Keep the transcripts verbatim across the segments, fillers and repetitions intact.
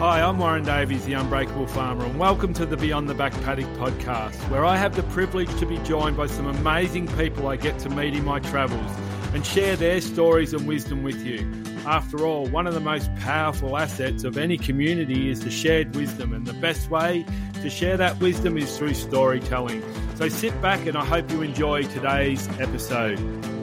Hi, I'm Warren Davies, the Unbreakable Farmer, and welcome to the Beyond the Back Paddock podcast, where I have the privilege to be joined by some amazing people I get to meet in my travels and share their stories and wisdom with you. After all, one of the most powerful assets of any community is the shared wisdom, and the best way to share that wisdom is through storytelling. So sit back and I hope you enjoy today's episode.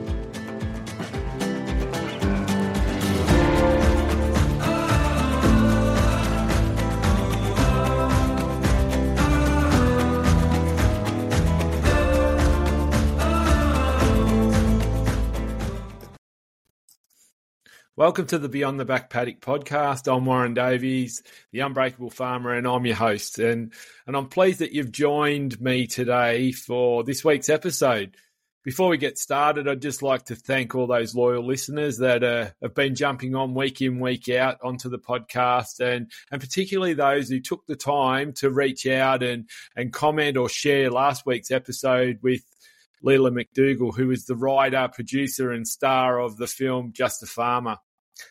Welcome to the Beyond the Back Paddock podcast. I'm Warren Davies, the Unbreakable Farmer, and I'm your host. And, and I'm pleased that you've joined me today for this week's episode. Before we get started, I'd just like to thank all those loyal listeners that uh, have been jumping on week in, week out onto the podcast, and, and particularly those who took the time to reach out and, and comment or share last week's episode with Leela McDougall, who is the writer, producer, and star of the film Just a Farmer.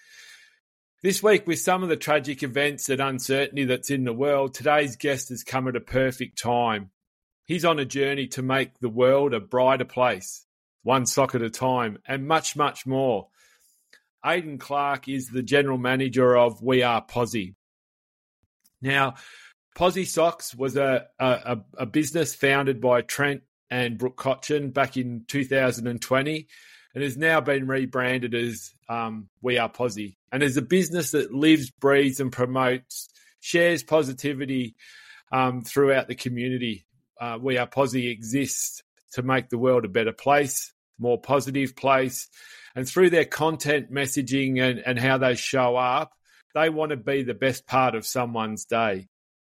This week, with some of the tragic events and uncertainty that's in the world, today's guest has come at a perfect time. He's on a journey to make the world a brighter place, one sock at a time, and much, much more. Aidan Clark is the general manager of We Are Posy. Now, Posy Socks was a, a, a business founded by Trent and Brooke Cotchin back in two thousand twenty, and has now been rebranded as um, We Are Posy. And as a business that lives, breathes and promotes, shares positivity um, throughout the community. Uh, We Are Posy exists to make the world a better place, more positive place. And through their content, messaging and, and how they show up, they want to be the best part of someone's day.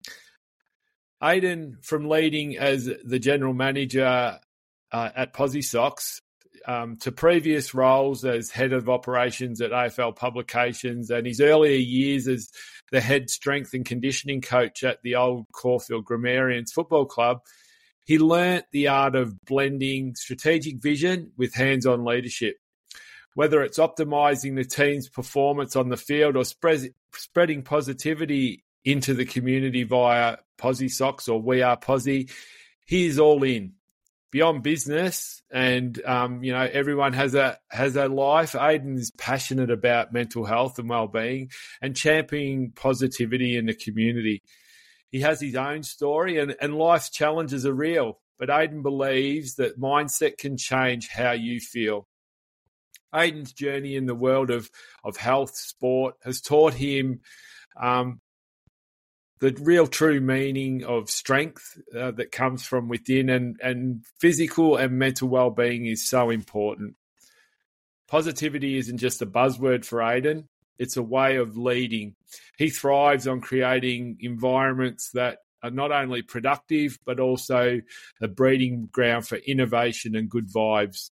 Aidan, from leading as the general manager uh, at Posy Socks, Um, to previous roles as head of operations at A F L Publications and his earlier years as the head strength and conditioning coach at the old Caulfield Grammarians Football Club, he learnt the art of blending strategic vision with hands-on leadership. Whether it's optimising the team's performance on the field or spread, spreading positivity into the community via Posy Socks or We Are Posy, he's all in. Beyond business, and um, you know, everyone has a has a life. Aidan is passionate about mental health and well-being and championing positivity in the community. He has his own story, and, and life's challenges are real. But Aidan believes that mindset can change how you feel. Aidan's journey in the world of of health, sport, has taught him Um, the real true meaning of strength uh, that comes from within, and, and physical and mental well-being is so important. Positivity isn't just a buzzword for Aidan, it's a way of leading. He thrives on creating environments that are not only productive, but also a breeding ground for innovation and good vibes.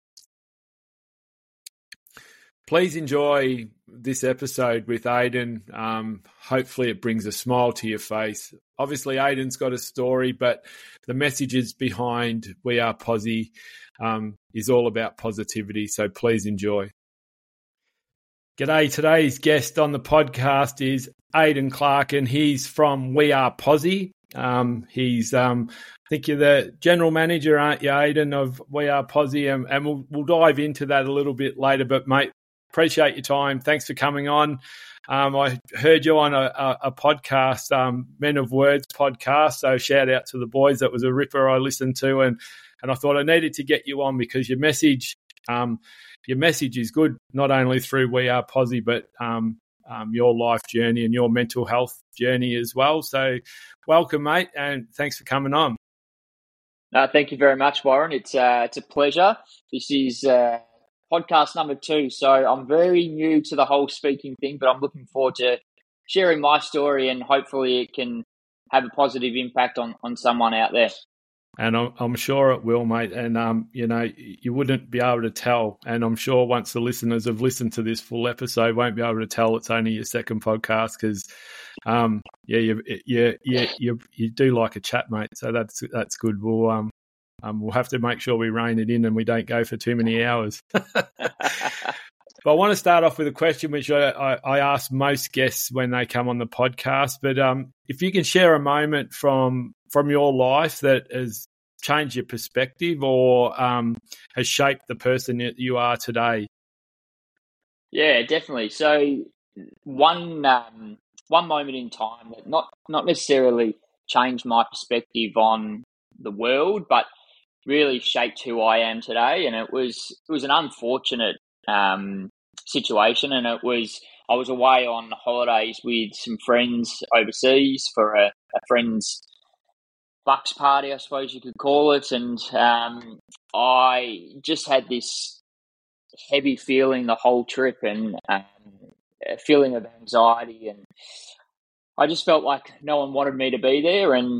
Please enjoy this episode with Aidan. Um, hopefully it brings a smile to your face. Obviously, Aidan's got a story, but the messages behind We Are Posy um, is all about positivity, so please enjoy. G'day, today's guest on the podcast is Aidan Clark, and he's from We Are Posy. Um, he's, um, I think you're the general manager, aren't you, Aidan, of We Are Posy, and, and we'll, we'll dive into that a little bit later, but mate, appreciate your time. Thanks for coming on. Um, I heard you on a, a, a podcast, um, Men of Words podcast. So shout out to the boys. That was a ripper I listened to, and and I thought I needed to get you on because your message, um, your message is good, not only through We Are Posy, but um, um, your life journey and your mental health journey as well. So welcome, mate, and thanks for coming on. No, thank you very much, Warren. It's uh, it's a pleasure. This is Uh... podcast number two, so I'm very new to the whole speaking thing, but I'm looking forward to sharing my story, and hopefully it can have a positive impact on, on someone out there. And I'm, I'm sure it will, mate. And, um, you know, you wouldn't be able to tell. And I'm sure once the listeners have listened to this full episode, won't be able to tell it's only your second podcast because, um, yeah, you, you, you, you, you do like a chat, mate. So that's that's good. We'll, um, um, we'll have to make sure we rein it in and we don't go for too many hours. But I want to start off with a question which I, I, I ask most guests when they come on the podcast. But um, if you can share a moment from from your life that has changed your perspective or um, has shaped the person that you are today. Yeah, definitely. So one um, one moment in time that not not necessarily changed my perspective on the world, but really shaped who I am today. And it was it was an unfortunate um, situation, and it was I was away on holidays with some friends overseas for a, a friend's bucks party, I suppose you could call it, and um, I just had this heavy feeling the whole trip, and um, a feeling of anxiety, and I just felt like no one wanted me to be there, and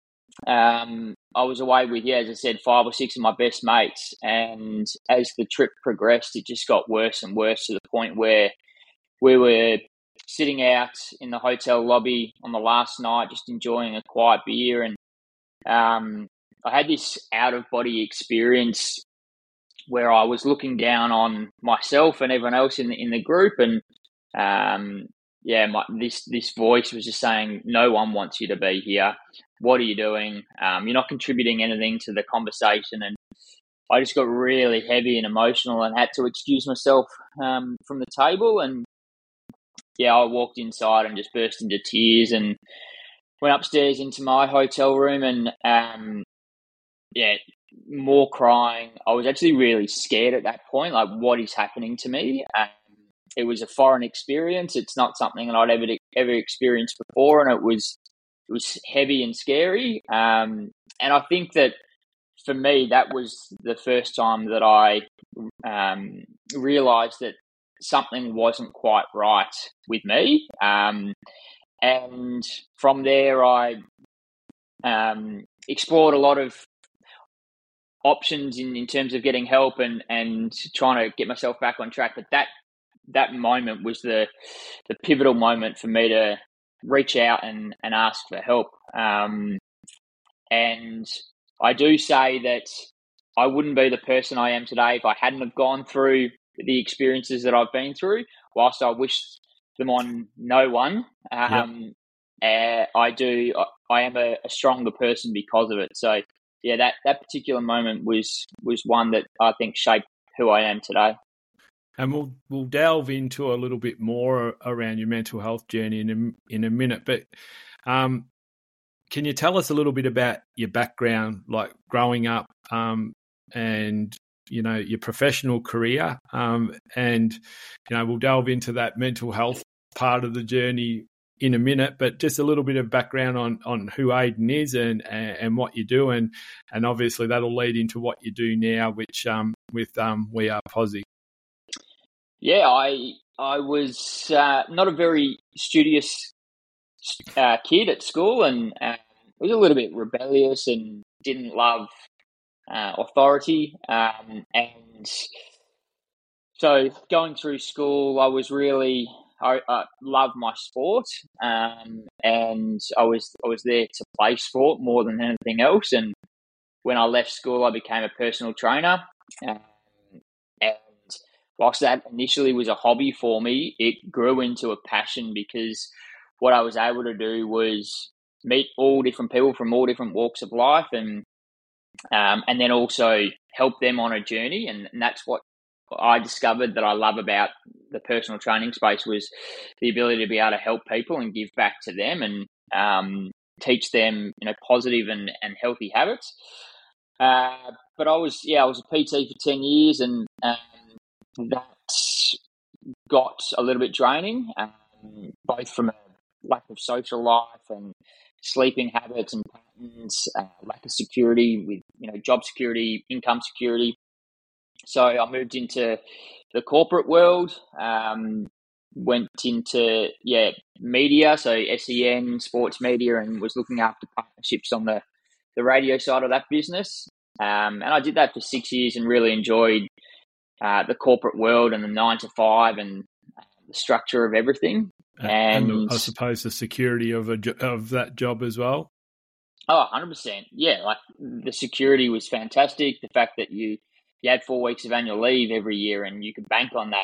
um, I was away with, yeah, as I said, five or six of my best mates, and as the trip progressed, it just got worse and worse to the point where we were sitting out in the hotel lobby on the last night, just enjoying a quiet beer, and um, I had this out-of-body experience where I was looking down on myself and everyone else in the, in the group, and um, yeah, my, this this voice was just saying, "No one wants you to be here. What are you doing? Um, you're not contributing anything to the conversation." And I just got really heavy and emotional and had to excuse myself um, from the table. And yeah, I walked inside and just burst into tears and went upstairs into my hotel room, and um, yeah, more crying. I was actually really scared at that point, like what is happening to me? Um, it was a foreign experience. It's not something that I'd ever ever experienced before, and it was it was heavy and scary. Um, and I think that for me, that was the first time that I um, realised that something wasn't quite right with me. Um, and from there, I um, explored a lot of options in, in terms of getting help and, and trying to get myself back on track. But that that moment was the the pivotal moment for me to reach out and, and ask for help. Um, and I do say that I wouldn't be the person I am today if I hadn't have gone through the experiences that I've been through. Whilst I wish them on no one, um, yep. uh, I do. I, I am a, a stronger person because of it. So yeah, that, that particular moment was was one that I think shaped who I am today. And we'll we'll delve into a little bit more around your mental health journey in a, in a minute. But um, can you tell us a little bit about your background, like growing up, um, and you know your professional career, um, and you know we'll delve into that mental health part of the journey in a minute. But just a little bit of background on on who Aidan is and and, and what you do, and and obviously that'll lead into what you do now, which um, with um, We Are Posi. Yeah, I I was uh, not a very studious uh, kid at school, and uh, was a little bit rebellious and didn't love uh, authority. Um, and so going through school, I was really I, I loved my sport, um, and I was I was there to play sport more than anything else. And when I left school, I became a personal trainer. Um, and whilst that initially was a hobby for me, it grew into a passion because what I was able to do was meet all different people from all different walks of life, and um, and then also help them on a journey. And, and that's what I discovered that I love about the personal training space was the ability to be able to help people and give back to them and um, teach them, you know, positive and, and healthy habits. Uh, but I was, yeah, I was a P T for ten years, and um, that got a little bit draining, um, both from a lack of social life and sleeping habits and patterns, uh, lack of security with, you know, job security, income security. So I moved into the corporate world, um, went into, yeah, media, so S E N, sports media, and was looking after partnerships on the, the radio side of that business. Um, and I did that for six years and really enjoyed uh, the corporate world and the nine to five and uh, the structure of everything. And, and I suppose the security of a of that job as well. Oh, one hundred percent. Yeah, like the security was fantastic. The fact that you, you had four weeks of annual leave every year and you could bank on that.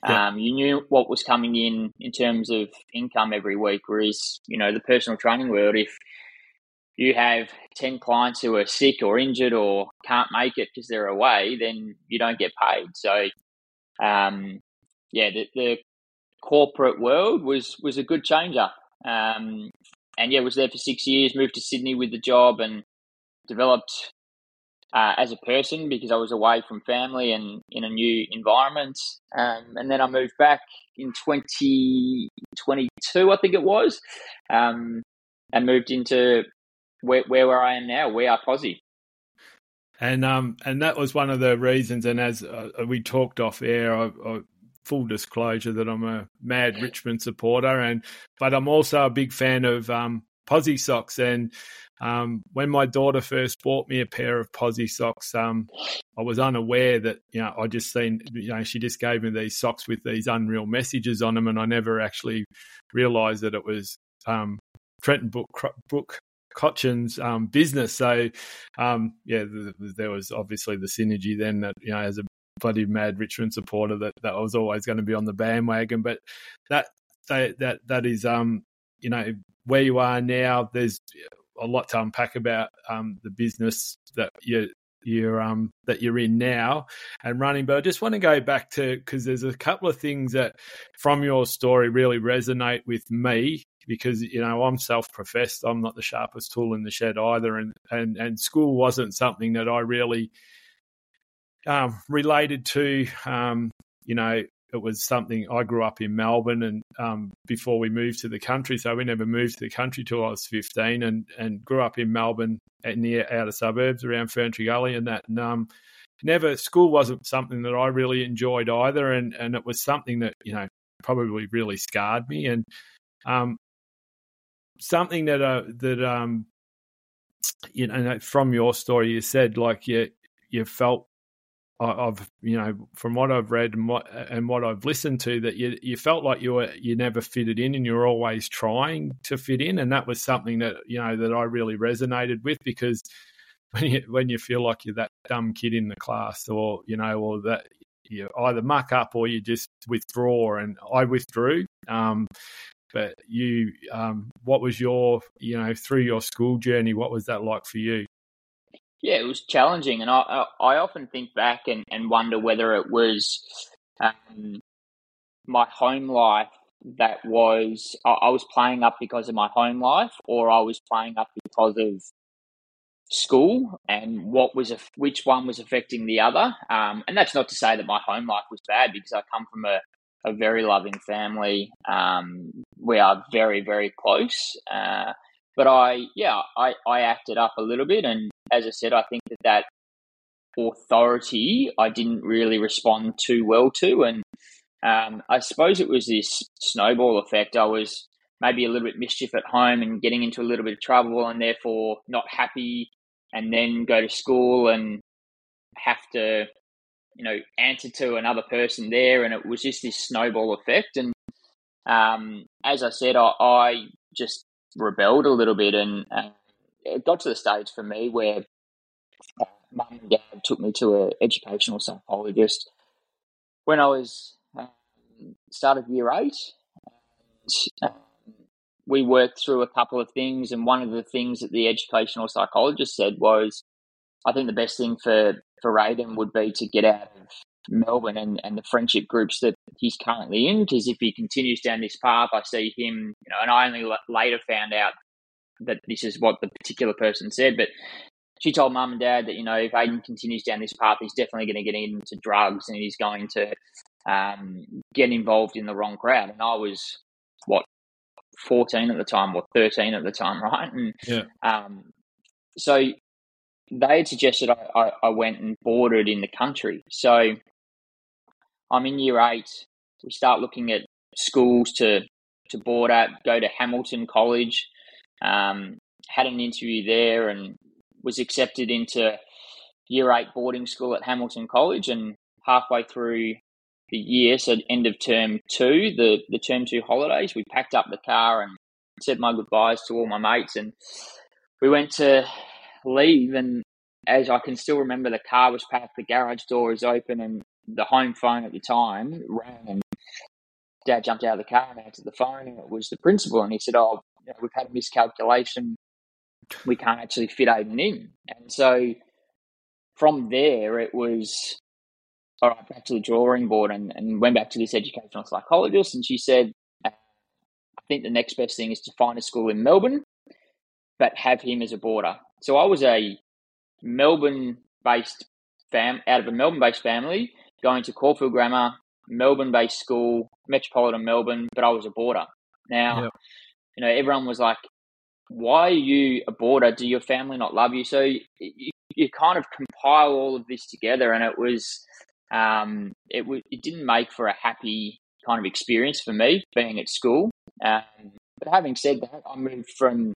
Yeah. Um, you knew what was coming in in terms of income every week, whereas, you know, the personal training world, if you have ten clients who are sick or injured or can't make it because they're away, then you don't get paid. So, um, yeah, the, the corporate world was, was a good changer. Um, and, yeah, was there for six years, moved to Sydney with the job and developed Uh, as a person because I was away from family and in a new environment. Um, and then I moved back in twenty twenty-two, I think it was, um, and moved into where, where I am now, We Are Posse. And um and that was one of the reasons. And as uh, we talked off air, I, I, full disclosure that I'm a mad Richmond supporter, and but I'm also a big fan of um, Posse socks. And Um, when my daughter first bought me a pair of Posse socks, um, I was unaware that, you know, I just seen, you know, she just gave me these socks with these unreal messages on them, and I never actually realised that it was um, Trenton Brook, Brook Cotchin's um, business. So, um, yeah, th- th- there was obviously the synergy then that, you know, as a bloody mad Richmond supporter, that, that I was always going to be on the bandwagon. But that that that, that is, um, you know, where you are now. There's a lot to unpack about um, the business that you you're um that you're in now and running. But I just want to go back to, because there's a couple of things that from your story really resonate with me, because, you know, I'm self-professed. I'm not the sharpest tool in the shed either, and and and school wasn't something that I really um, related to. Um, you know, it was something, I grew up in Melbourne, and um, before we moved to the country, so we never moved to the country till I was fifteen, and, and grew up in Melbourne in the outer suburbs around Ferntree Gully and that. And um, never, school wasn't something that I really enjoyed either, and, and it was something that, you know, probably really scarred me. And um, something that uh, that um, you know, from your story, you said like you you felt, I've, you know, from what I've read and what and what I've listened to, that you you felt like you were you never fitted in, and you were always trying to fit in, and that was something that, you know, that I really resonated with, because when you when you feel like you're that dumb kid in the class, or, you know, or that you either muck up or you just withdraw, and I withdrew. Um, but you, um, what was your, you know, through your school journey, what was that like for you? Yeah, it was challenging, and I I often think back and, and wonder whether it was um, my home life that was I, I was playing up because of my home life, or I was playing up because of school, and what was which one was affecting the other. Um, and that's not to say that my home life was bad, because I come from a, a very loving family. Um, we are very, very close. Uh, but I, yeah, I, I acted up a little bit, and as I said, I think that that authority I didn't really respond too well to, and um, I suppose it was this snowball effect. I was maybe a little bit mischief at home and getting into a little bit of trouble, and therefore not happy, and then go to school and have to, you know, answer to another person there, and it was just this snowball effect. And um, as I said, I, I just rebelled a little bit, and uh, it got to the stage for me where uh, mum and dad took me to an educational psychologist when I was um, started year eight. And, um, we worked through a couple of things, and one of the things that the educational psychologist said was, I think the best thing for, for Raiden would be to get out of Melbourne and, and the friendship groups that he's currently in, because if he continues down this path, I see him, you know, and I only l- later found out that this is what the particular person said, but she told mum and dad that, you know, if Aiden continues down this path, he's definitely going to get into drugs, and he's going to um, get involved in the wrong crowd. And I was, what, fourteen at the time, or thirteen at the time, right? And Yeah. um, so they had suggested I, I, I went and boarded in the country. So I'm in year eight. We start looking at schools to, to board at, go to Hamilton College. Um, had an interview there and was accepted into year eight boarding school at Hamilton College. And halfway through the year, so end of term two, the, the term two holidays, we packed up the car and said my goodbyes to all my mates. And we went to leave, and as I can still remember, the car was packed, the garage door is open, and the home phone at the time rang, and Dad jumped out of the car and answered the phone, and it was the principal. And he said, oh, you know, we've had a miscalculation. We can't actually fit Aiden in. And so from there, it was, all right, back to the drawing board, and, and went back to this educational psychologist. And she said, uh, I think the next best thing is to find a school in Melbourne, but have him as a boarder. So I was a Melbourne-based fam, out of a Melbourne-based family, going to Caulfield Grammar, Melbourne-based school, metropolitan Melbourne, but I was a boarder. Now, yep. you know, everyone was like, why are you a boarder? Do your family not love you? So you, you kind of compile all of this together, and it was, um, it w- it didn't make for a happy kind of experience for me being at school. Um, but having said that, I moved from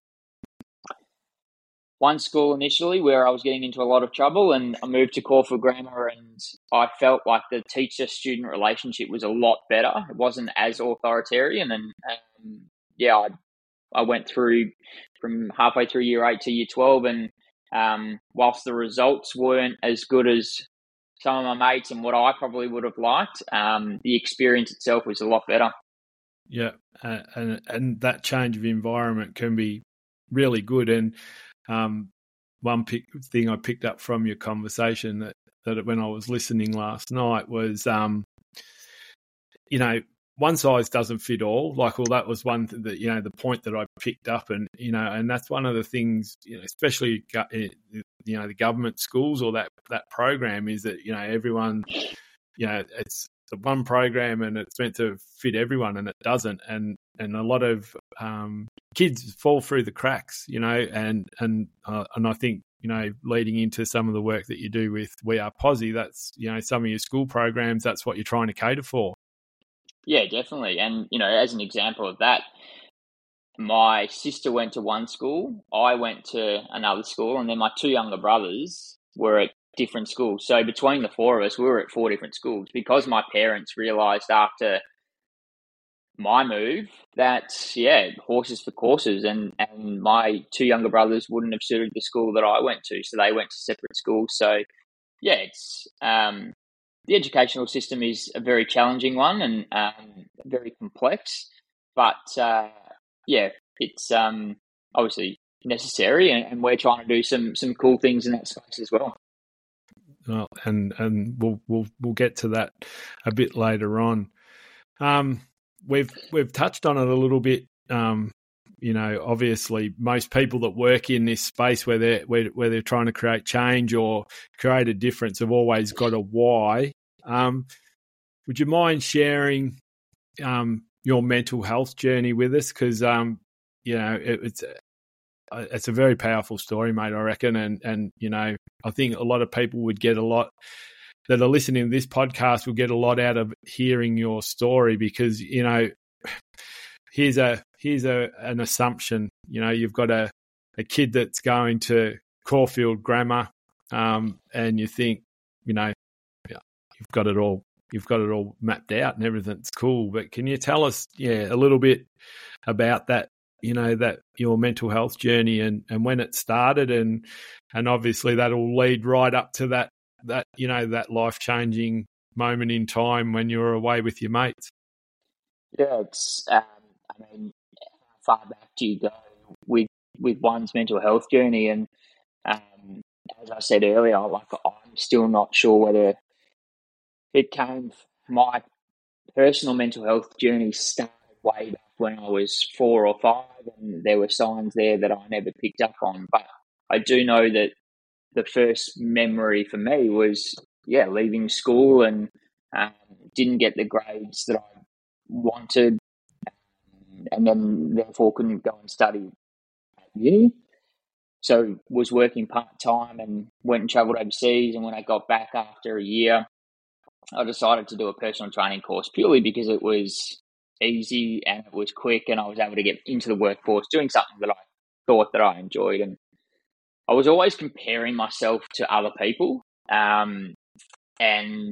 one school initially where I was getting into a lot of trouble, and I moved to Caulfield Grammar, and I felt like the teacher-student relationship was a lot better. It wasn't as authoritarian, and um, yeah, I, I went through from halfway through year eight to year twelve, and um, whilst the results weren't as good as some of my mates and what I probably would have liked, um, the experience itself was a lot better. Yeah, uh, and and that change of environment can be really good. And Um, one pick, thing I picked up from your conversation that, that when I was listening last night was, um, you know, one size doesn't fit all. Like, well, that was one thing that, you know, the point that I picked up, and, you know, and that's one of the things, you know, especially, you know, the government schools or that, that program is that, you know, everyone, you know, it's the one program and it's meant to fit everyone, and it doesn't. And, and a lot of, um, kids fall through the cracks, you know, and, and, uh, and I think, you know, leading into some of the work that you do with We Are Posse, that's, you know, some of your school programs, that's what you're trying to cater for. Yeah, definitely. And, you know, as an example of that, my sister went to one school, I went to another school, and then my two younger brothers were at different schools. So between the four of us, we were at four different schools because my parents realised after my move that, yeah, horses for courses, and, and my two younger brothers wouldn't have suited the school that I went to. So they went to separate schools. So, yeah, it's um, the educational system is a very challenging one and um, very complex. But, uh, yeah, it's um, obviously necessary, and, and we're trying to do some some cool things in that space as well. Well, and and we'll we'll we'll get to that a bit later on. Um, we've we've touched on it a little bit. Um, you know, obviously, most people that work in this space where they're where, where they're trying to create change or create a difference have always got a why. Um, would you mind sharing um, your mental health journey with us? Because um, you know, it, it's it's a very powerful story, mate, I reckon, and and you know, I think a lot of people would get a lot that are listening to this podcast will get a lot out of hearing your story, because, you know, here's a here's a an assumption. You know, you've got a, a kid that's going to Caulfield Grammar, um, and you think, you know, you've got it all you've got it all mapped out and everything's cool. But can you tell us, yeah, a little bit about that, you know, that your mental health journey and, and when it started, and and obviously that'll lead right up to that that, you know, that life-changing moment in time when you were away with your mates? Yeah, it's, um, I mean, how far back do you go with, with one's mental health journey? And um, as I said earlier, like, I'm still not sure whether it came, my personal mental health journey started way back when I was four or five, and there were signs there that I never picked up on. But I do know that the first memory for me was, yeah, leaving school and um, didn't get the grades that I wanted, um, and then therefore couldn't go and study at uni. So was working part-time and went and travelled overseas. And when I got back after a year, I decided to do a personal training course purely because it was easy and it was quick, and I was able to get into the workforce doing something that I thought that I enjoyed. And I was always comparing myself to other people, um, and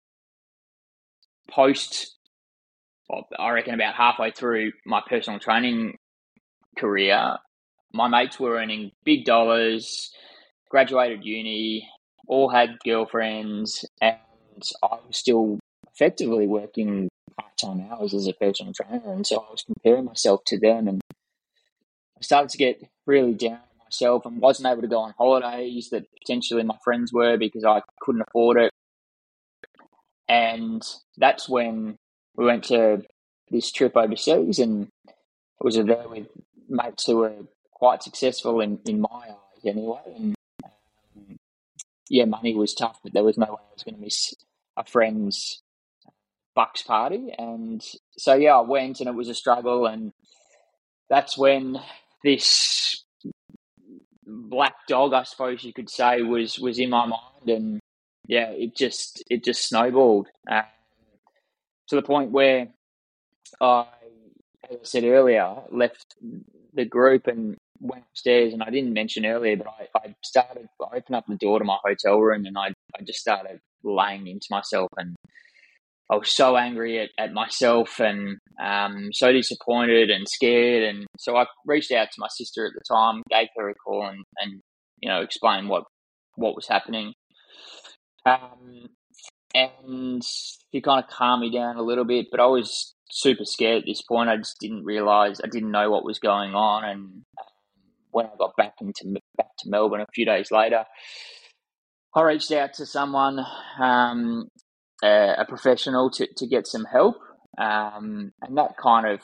post, well, I reckon about halfway through my personal training career, my mates were earning big dollars, graduated uni, all had girlfriends, and I was still effectively working part-time hours as a personal trainer, and so I was comparing myself to them, and I started to get really down on myself and wasn't able to go on holidays that potentially my friends were because I couldn't afford it. And that's when we went to this trip overseas, and I was there with mates who were quite successful in, in my eyes anyway. And um, yeah, money was tough, but there was no way I was going to miss a friend's bucks party. And so, yeah, I went, and it was a struggle. And that's when this black dog, I suppose you could say, was, was in my mind. And yeah, it just, it just snowballed uh, to the point where I, as I said earlier, left the group and went upstairs. And I didn't mention earlier, but I, I started, I opened up the door to my hotel room, and I, I just started laying into myself. And I was so angry at, at myself, and um, so disappointed and scared. And so I reached out to my sister at the time, gave her a call, and, and you know, explained what, what was happening. Um, and she kind of calmed me down a little bit, but I was super scared at this point. I just didn't realise, I didn't know what was going on. And um, when I got back into back to Melbourne a few days later, I reached out to someone, um, a, a professional, to, to get some help. Um, and that kind of,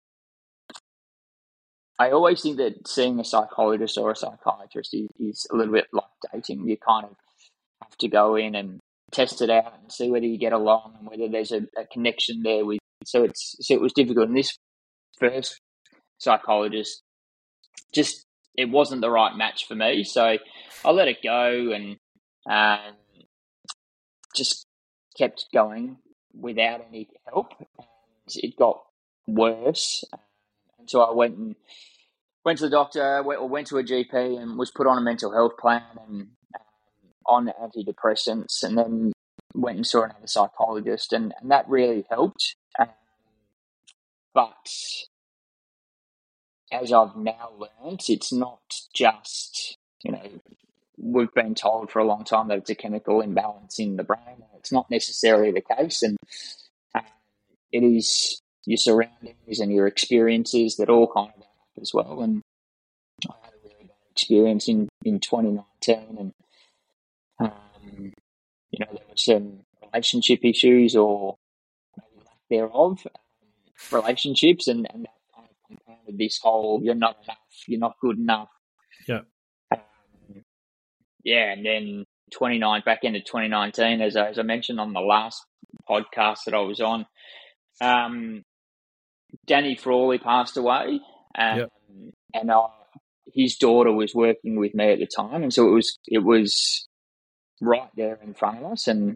I always think that seeing a psychologist or a psychiatrist is, is a little bit like dating. You kind of have to go in and test it out and see whether you get along and whether there's a, a connection there with. So it's so it was difficult. And this first psychologist, just it wasn't the right match for me. So I let it go and um, just kept going without any help. And it got worse. And so I went and went to the doctor, went, or went to a G P, and was put on a mental health plan and um, on antidepressants, and then went and saw another psychologist, and, and that really helped. Um, but as I've now learned, it's not just, you know, we've been told for a long time that it's a chemical imbalance in the brain. It's not necessarily the case, and um, it is your surroundings and your experiences that all kind of add up as well. And I had a really bad experience in, in twenty nineteen, and um, you know, there were some relationship issues or maybe lack thereof um, relationships, and, and that kind of compounded this whole "you're not enough, you're not good enough." Yeah, um, yeah, and then twenty-nine back into twenty nineteen, as I, as I mentioned on the last podcast that I was on, um, Danny Frawley passed away, um, yep. and I, his daughter was working with me at the time, and so it was it was right there in front of us, and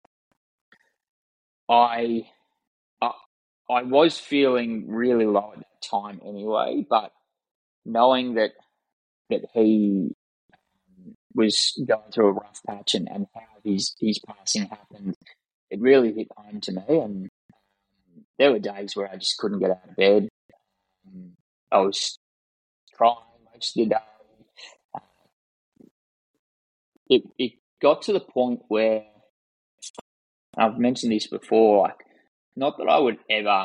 I, I, I was feeling really low at that time anyway, but knowing that that he was going through a rough patch and, and how his his passing happened, it really hit home to me, and um, there were days where I just couldn't get out of bed. Um, I was crying most of the day. Uh, it it got to the point where I've mentioned this before, like, not that I would ever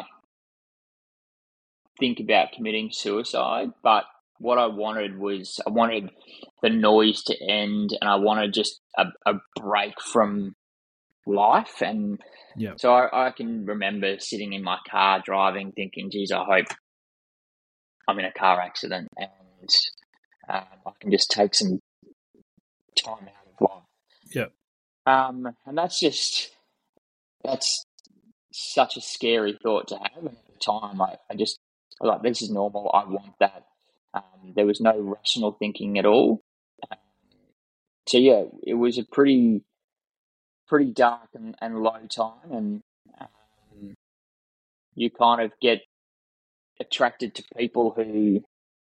think about committing suicide, but what I wanted was I wanted the noise to end, and I wanted just a, a break from life. And Yeah. so I, I can remember sitting in my car driving, thinking, "Geez, I hope I'm in a car accident and um, I can just take some time out of life." Yeah. Um, and that's just that's such a scary thought to have. And at the time, I, I just I was like, "This is normal. I want that." Um, there was no rational thinking at all. Um, so yeah, it was a pretty pretty dark and, and low time, and um, you kind of get attracted to people who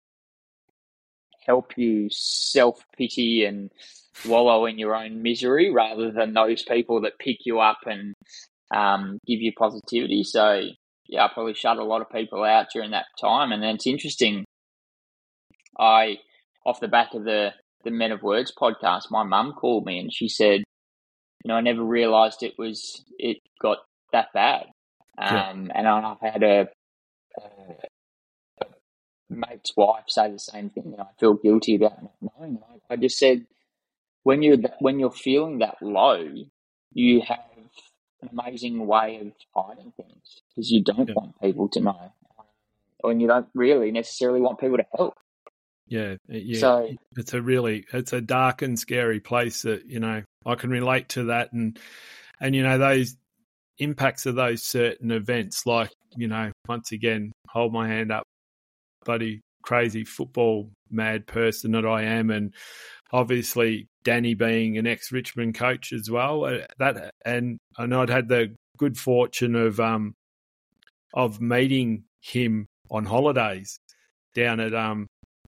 help you self-pity and wallow in your own misery rather than those people that pick you up and um, give you positivity. So yeah, I probably shut a lot of people out during that time. And then it's interesting, I, off the back of the, the Men of Words podcast, my mum called me and she said, "You know, I never realised it was, it got that bad." Um, yeah. And I've had a, a mate's wife say the same thing. And I feel guilty about not knowing. I, I just said, when you're when you're feeling that low, you have an amazing way of hiding things because you don't yeah. want people to know, and you don't really necessarily want people to help. Yeah, yeah. So it's a really it's a dark and scary place that, you know, I can relate to that, and and you know those impacts of those certain events, like, you know, once again, hold my hand up, bloody crazy football mad person that I am, and obviously Danny being an ex-Richmond coach as well. That and I know I'd had the good fortune of um of meeting him on holidays down at um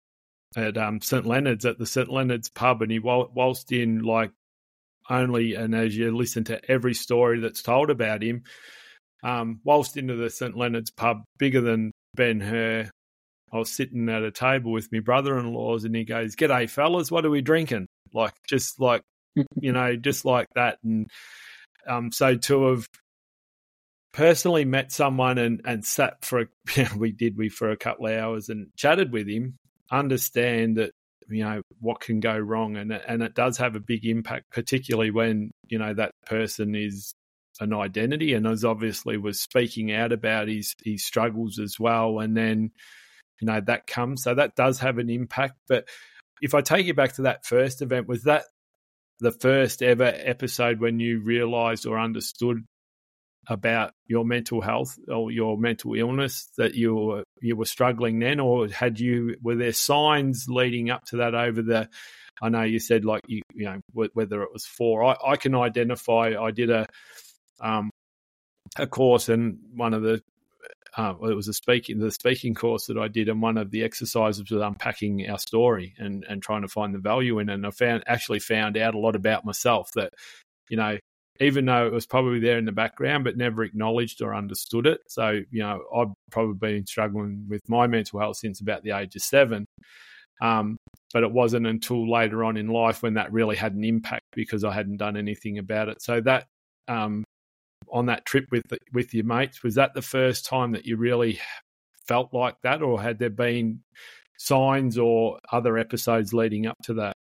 at um St Leonard's, at the St Leonard's pub, and he whilst in like only, and as you listen to every story that's told about him, um whilst into the St Leonard's pub, bigger than Ben Hur, I was sitting at a table with my brother-in-laws, and he goes, "G'day, fellas, what are we drinking?" Like, just like, you know, just like that. And um, so to have personally met someone and, and sat for, a, you know, we did, we for a couple of hours and chatted with him, understand that, you know, what can go wrong. And, and it does have a big impact, particularly when, you know, that person is an identity and as obviously was speaking out about his, his struggles as well. And then, you know, that comes. So that does have an impact. But if I take you back to that first event, was that the first ever episode when you realised or understood about your mental health or your mental illness, that you were, you were struggling then, or had you, were there signs leading up to that over the, I know you said like, you, you know, whether it was four, I, I can identify, I did a, um, a course, and one of the, Uh, well, it was a speaking the speaking course that I did, and one of the exercises was unpacking our story and, and trying to find the value in it. And I found actually found out a lot about myself that, you know, even though it was probably there in the background, but never acknowledged or understood it. So, you know, I've probably been struggling with my mental health since about the age of seven. Um, but it wasn't until later on in life when that really had an impact, because I hadn't done anything about it. So that, um, on that trip with with your mates, was that the first time that you really felt like that, or had there been signs or other episodes leading up to that?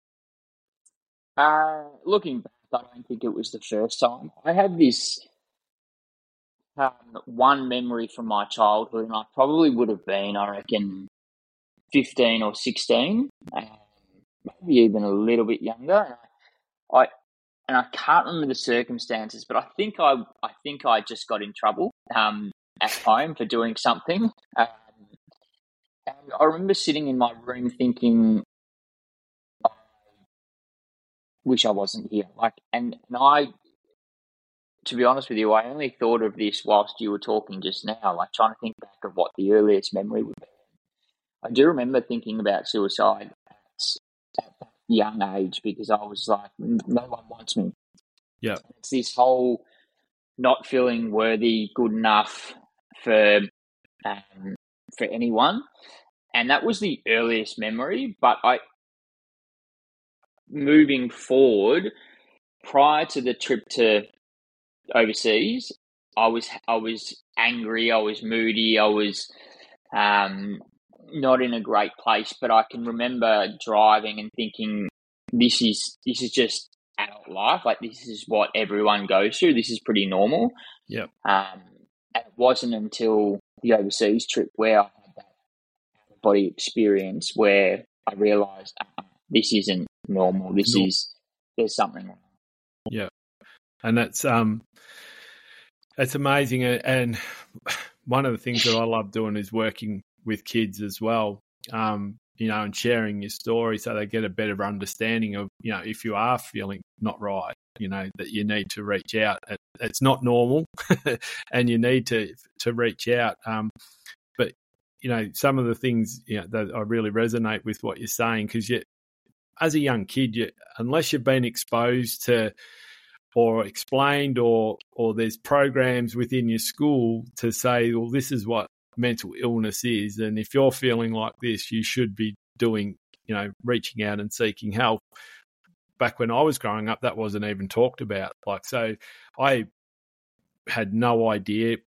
Uh, looking back, I don't think it was the first time. I had this um, one memory from my childhood, and I probably would have been, I reckon, fifteen or sixteen, um, maybe even a little bit younger. I And I can't remember the circumstances, but I think I, I think I just got in trouble um, at home for doing something. Um, and I remember sitting in my room thinking, I wish I wasn't here. Like, and, and I, to be honest with you, I only thought of this whilst you were talking just now, like trying to think back of what the earliest memory would be. I do remember thinking about suicide at, at that young age, because I was like, no one wants me. Yeah, it's this whole not feeling worthy, good enough for um, for anyone, and that was the earliest memory. But I, moving forward, prior to the trip to overseas, I was I was angry, I was moody, I was um, not in a great place. But I can remember driving and thinking, this is this is just adult life. Like, this is what everyone goes through. This is pretty normal. Yeah. Um, and it wasn't until the overseas trip where I had that body experience where I realised uh, this isn't normal. This no. is there's something wrong. Yeah, and that's um, it's amazing. And one of the things that I love doing is working with kids as well. Um, you know, and sharing your story so they get a better understanding of, you know, if you are feeling not right, you know, that you need to reach out. It's not normal and you need to to reach out. Um, but, you know, some of the things, you know, that I really resonate with what you're saying, because you, as a young kid, you, unless you've been exposed to or explained or or there's programs within your school to say, well, this is what mental illness is, and if you're feeling like this, you should be doing, you know, reaching out and seeking help. Back when I was growing up, that wasn't even talked about. Like, so I had no idea,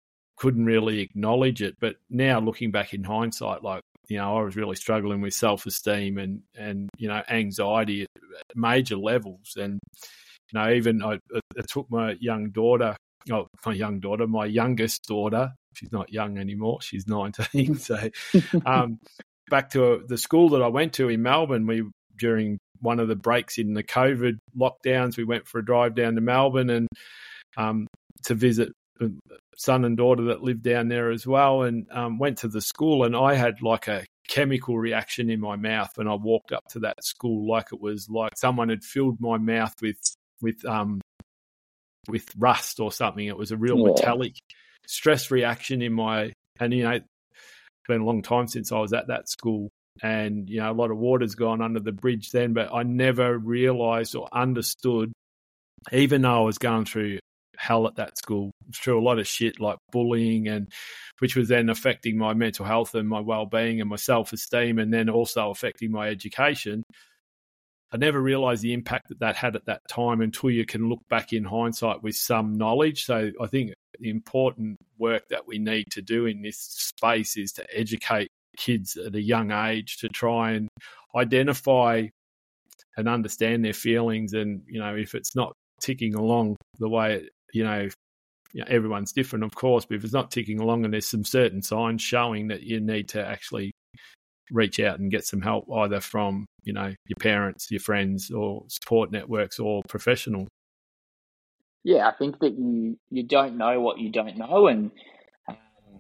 couldn't really acknowledge it. But now looking back in hindsight, like, you know, I was really struggling with self-esteem and, and you know, anxiety at major levels. And, you know, even I, I took my young daughter, oh, my young daughter, my youngest daughter, she's not young anymore, she's nineteen. So um, back to the school that I went to in Melbourne, we, during one of the breaks in the COVID lockdowns, we went for a drive down to Melbourne and um, to visit a son and daughter that lived down there as well, and um, went to the school, and I had like a chemical reaction in my mouth when I walked up to that school, like it was like someone had filled my mouth with with um with rust or something. It was a real yeah. metallic stress reaction in my, and you know, it's been a long time since I was at that school, and you know, a lot of water's gone under the bridge then, but I never realised or understood, even though I was going through hell at that school, through a lot of shit like bullying, and which was then affecting my mental health and my well-being and my self-esteem, and then also affecting my education. I never realised the impact that that had at that time until you can look back in hindsight with some knowledge. So I think the important work that we need to do in this space is to educate kids at a young age to try and identify and understand their feelings. And, you know, if it's not ticking along the way, it, you know, you know, everyone's different, of course, but if it's not ticking along and there's some certain signs showing that you need to actually reach out and get some help, either from, you know, your parents, your friends, or support networks, or professionals. Yeah, I think that you, you don't know what you don't know. And um,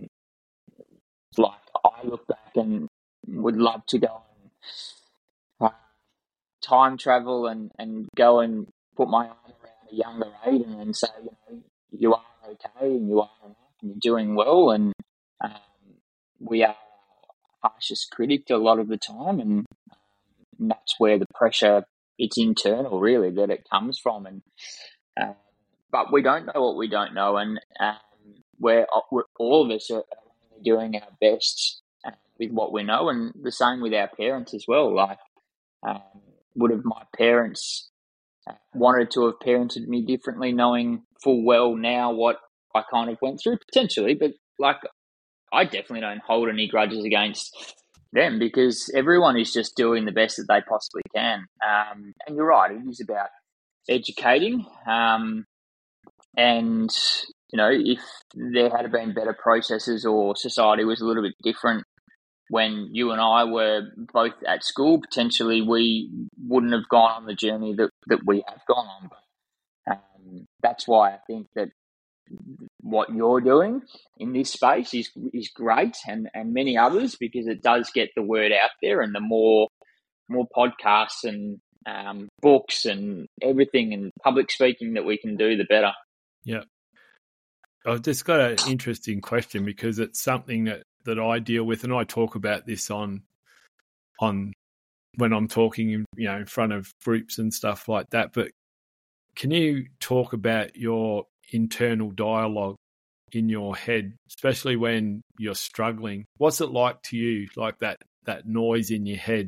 like, I look back and would love to go and uh, time travel and, and go and put my arm around a younger age and, and say, you know, you are okay and you are enough and you're doing well. And um, we are our harshest critic a lot of the time. And, um, and that's where the pressure, it's internal really, that it comes from. And um, but we don't know what we don't know. And um, we're, we're, all of us are doing our best uh, with what we know. And the same with our parents as well. Like, um, would have my parents uh, wanted to have parented me differently, knowing full well now what I kind of went through? Potentially, but like, I definitely don't hold any grudges against them, because everyone is just doing the best that they possibly can. Um, and you're right, it is about educating. Um, and, you know, if there had been better processes or society was a little bit different when you and I were both at school, potentially we wouldn't have gone on the journey that, that we have gone on. But um, that's why I think that what you're doing in this space is is great, and, and many others, because it does get the word out there, and the more more podcasts and um, books and everything and public speaking that we can do, the better. Yeah. I've just got an interesting question, because it's something that, that I deal with, and I talk about this on on when I'm talking, you know, in front of groups and stuff like that. But can you talk about your internal dialogue in your head, especially when you're struggling? What's it like to you, like that that noise in your head?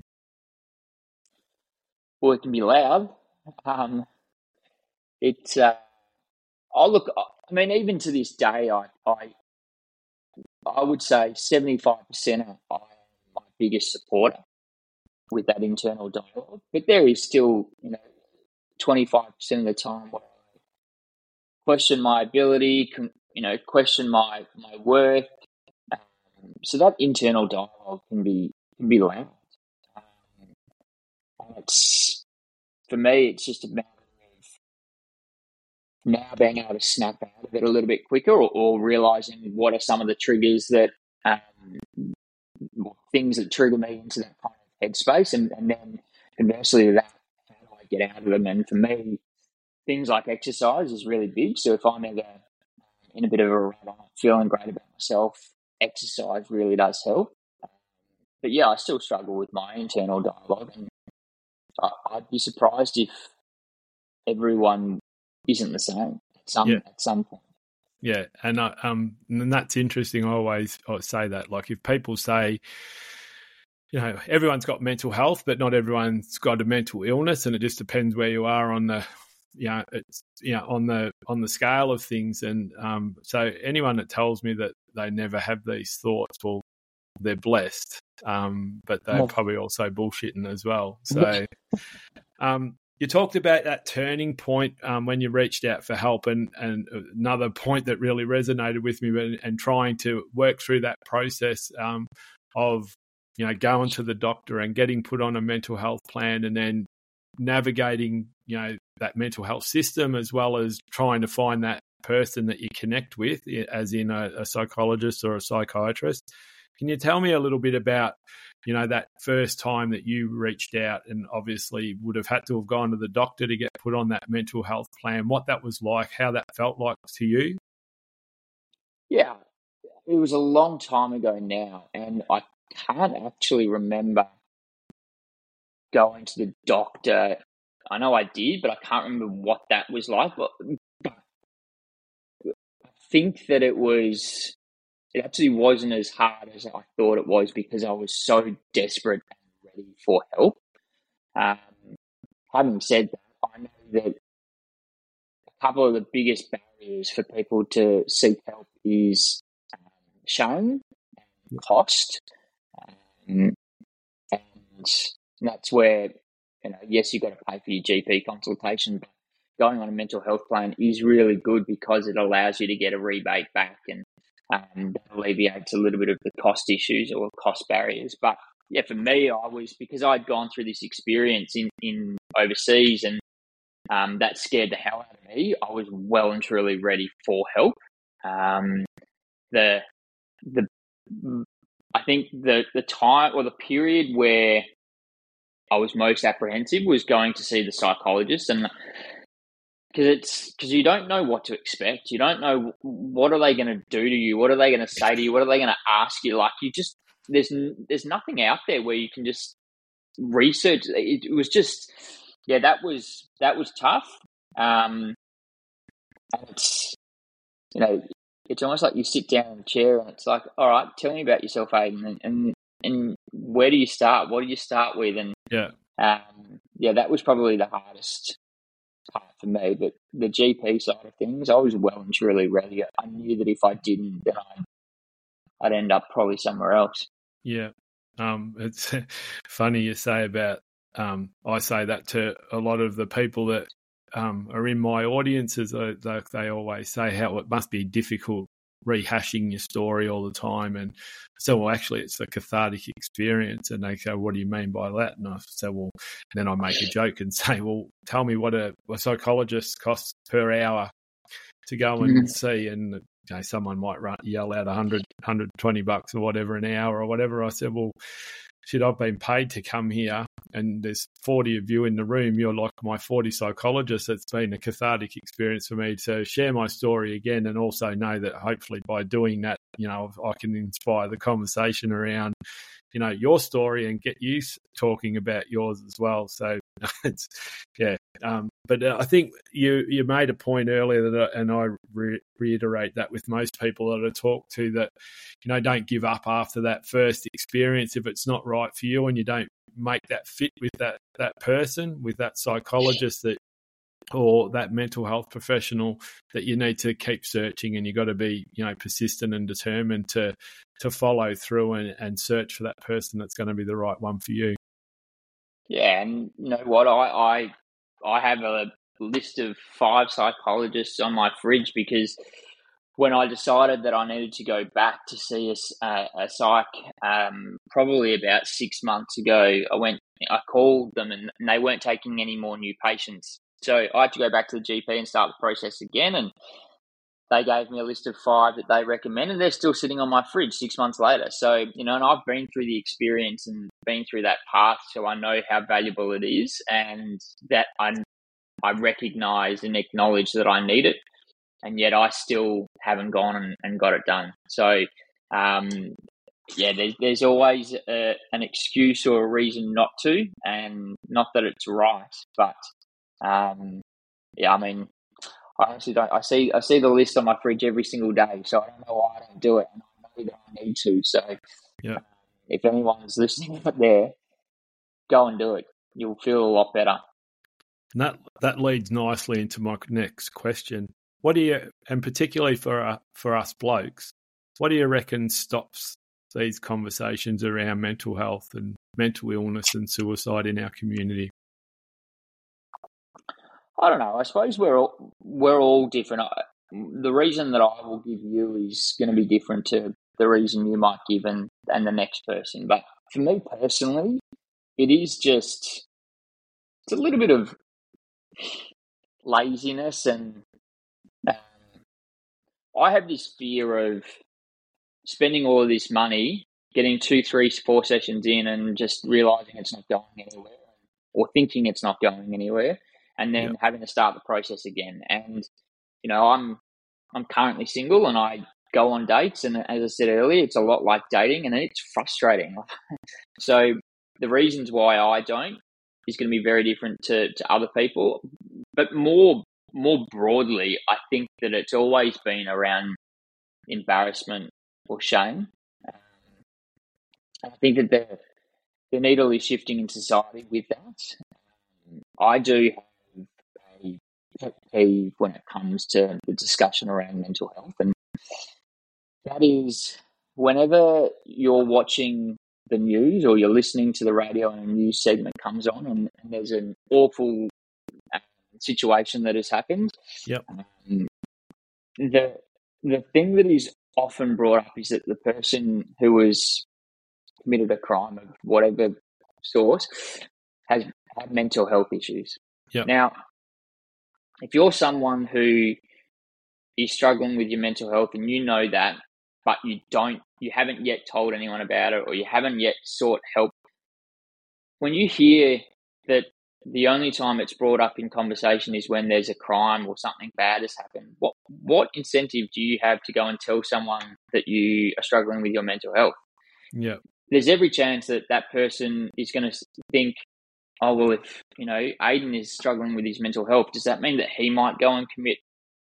Well, it can be loud. Um, it's. Uh, I look. I mean, even to this day, I I, I would say seventy-five percent of I am my biggest supporter with that internal dialogue. But there is still, you know, twenty-five percent of the time where I question my ability, you know, question my my worth. Um, so that internal dialogue can be can be loud. Um, and it's, for me, it's just a matter of now being able to snap out of it a little bit quicker, or, or realizing what are some of the triggers that um, things that trigger me into that kind of headspace, and, and then conversely to that, how do I get out of them? And for me, things like exercise is really big. So if I'm ever in a bit of a rut, I'm not feeling great about myself, exercise really does help. But yeah, I still struggle with my internal dialogue, and I, I'd be surprised if everyone isn't the same at some yeah. at some point. Yeah, and I, um, and that's interesting. I always I say that, like, if people say, you know, everyone's got mental health, but not everyone's got a mental illness, and it just depends where you are on the you know, it's, you know, on the on the scale of things. And um, so anyone that tells me that they never have these thoughts, well, they're blessed, um, but they're probably also bullshitting as well. So um, you talked about that turning point um, when you reached out for help, and, and another point that really resonated with me, and, and trying to work through that process um, of, you know, going to the doctor and getting put on a mental health plan, and then navigating, you know, that mental health system, as well as trying to find that person that you connect with, as in a, a psychologist or a psychiatrist. Can you tell me a little bit about, you know, that first time that you reached out and obviously would have had to have gone to the doctor to get put on that mental health plan, what that was like, how that felt like to you? Yeah, it was a long time ago now, and I can't actually remember going to the doctor. I know I did, but I can't remember what that was like. But, but I think that it was, it actually wasn't as hard as I thought it was, because I was so desperate and ready for help. Um, having said that, I know that a couple of the biggest barriers for people to seek help is um, shame and cost. Um, and that's where, you know, yes, you've got to pay for your G P consultation, but going on a mental health plan is really good because it allows you to get a rebate back, and um, that alleviates a little bit of the cost issues or cost barriers. But yeah, for me, I was, because I'd gone through this experience in, in overseas, and um, that scared the hell out of me. I was well and truly ready for help. Um, the the I think the the time or the period where I was most apprehensive was going to see the psychologist, and because it's because you don't know what to expect. You don't know what are they going to do to you, what are they going to say to you, what are they going to ask you. Like, you just there's there's nothing out there where you can just research. It, it was just yeah, that was that was tough. Um, and it's you know it's almost like you sit down in a chair and it's like, all right, tell me about yourself, Aidan, and and, and where do you start? What do you start with? And yeah, um, yeah, that was probably the hardest part for me. But the G P side of things, I was well and truly ready. I knew that if I didn't, then I'd, I'd end up probably somewhere else. Yeah. Um, it's funny you say about, um, I say that to a lot of the people that um, are in my audiences. They, they always say how it must be difficult rehashing your story all the time. And so, well, actually, it's a cathartic experience. And they go, what do you mean by that? And I say, well, then I make a joke and say, well, tell me what a, a psychologist costs per hour to go and mm-hmm. see. And you know, someone might run, yell out one hundred, one hundred twenty bucks or whatever an hour or whatever. I said, well, shit, I've been paid to come here and there's forty of you in the room. You're like my forty psychologists. It's been a cathartic experience for me to share my story again, and also know that hopefully by doing that, you know, I can inspire the conversation around, you know, your story and get you talking about yours as well. So it's, yeah. Um, but uh, I think you, you made a point earlier that, and I re- reiterate that with most people that I talk to, that, you know, don't give up after that first experience. If it's not right for you and you don't make that fit with that, that person, with that psychologist that, or that mental health professional, that you need to keep searching, and you got to be, you know, persistent and determined to, to follow through and, and search for that person that's going to be the right one for you. Yeah. And you know what, I, I, I have a list of five psychologists on my fridge, because when I decided that I needed to go back to see a, a, a psych, um, probably about six months ago, I went, I called them and, and they weren't taking any more new patients. So I had to go back to the G P and start the process again. And they gave me a list of five that they recommended. They're still sitting on my fridge six months later. So, you know, and I've been through the experience and been through that path, so I know how valuable it is, and that I, I recognize and acknowledge that I need it. And yet I still haven't gone and, and got it done. So, um, yeah, there's, there's always a, an excuse or a reason not to, and not that it's right, but um, yeah, I mean, I honestly don't. I see I see the list on my fridge every single day, so I don't know why I don't do it, and I know that I need to. So, yeah, if anyone's listening out there, go and do it. You'll feel a lot better. And that that leads nicely into my next question. What do you, and particularly for uh, for us blokes, what do you reckon stops these conversations around mental health and mental illness and suicide in our community? I don't know. I suppose we're all, we're all different. I, the reason that I will give you is going to be different to the reason you might give and, and the next person. But for me personally, it is just, it's a little bit of laziness, and um, I have this fear of spending all of this money, getting two, three, four sessions in and just realising it's not going anywhere, or thinking it's not going anywhere, and then Yep. having to start the process again. And, you know, I'm I'm currently single and I go on dates, and as I said earlier, it's a lot like dating, and it's frustrating. So the reasons why I don't is going to be very different to, to other people. But more more broadly, I think that it's always been around embarrassment or shame. Um, I think that the the needle is shifting in society with that. Um, I do have a pet peeve when it comes to the discussion around mental health, and that is whenever you're watching the news or you're listening to the radio and a news segment comes on, and, and there's an awful uh, situation that has happened. Yep. Um, the the thing that is often brought up is that the person who has committed a crime of whatever sort has had mental health issues. Yep. Now, if you're someone who is struggling with your mental health and you know that, but you don't, you haven't yet told anyone about it, or you haven't yet sought help, when you hear that the only time it's brought up in conversation is when there's a crime or something bad has happened, what what incentive do you have to go and tell someone that you are struggling with your mental health? Yeah. There's every chance that that person is going to think, oh, well, if, you know, Aiden is struggling with his mental health, does that mean that he might go and commit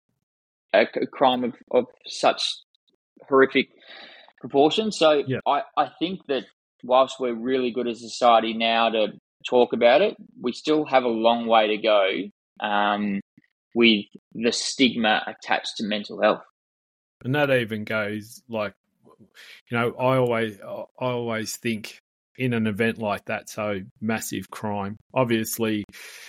a, a crime of, of such horrific proportions? So Yeah. I, I think that whilst we're really good as a society now to talk about it, we still have a long way to go um, with the stigma attached to mental health. And that even goes like, you know, I always, I always think in an event like that, so massive crime, obviously,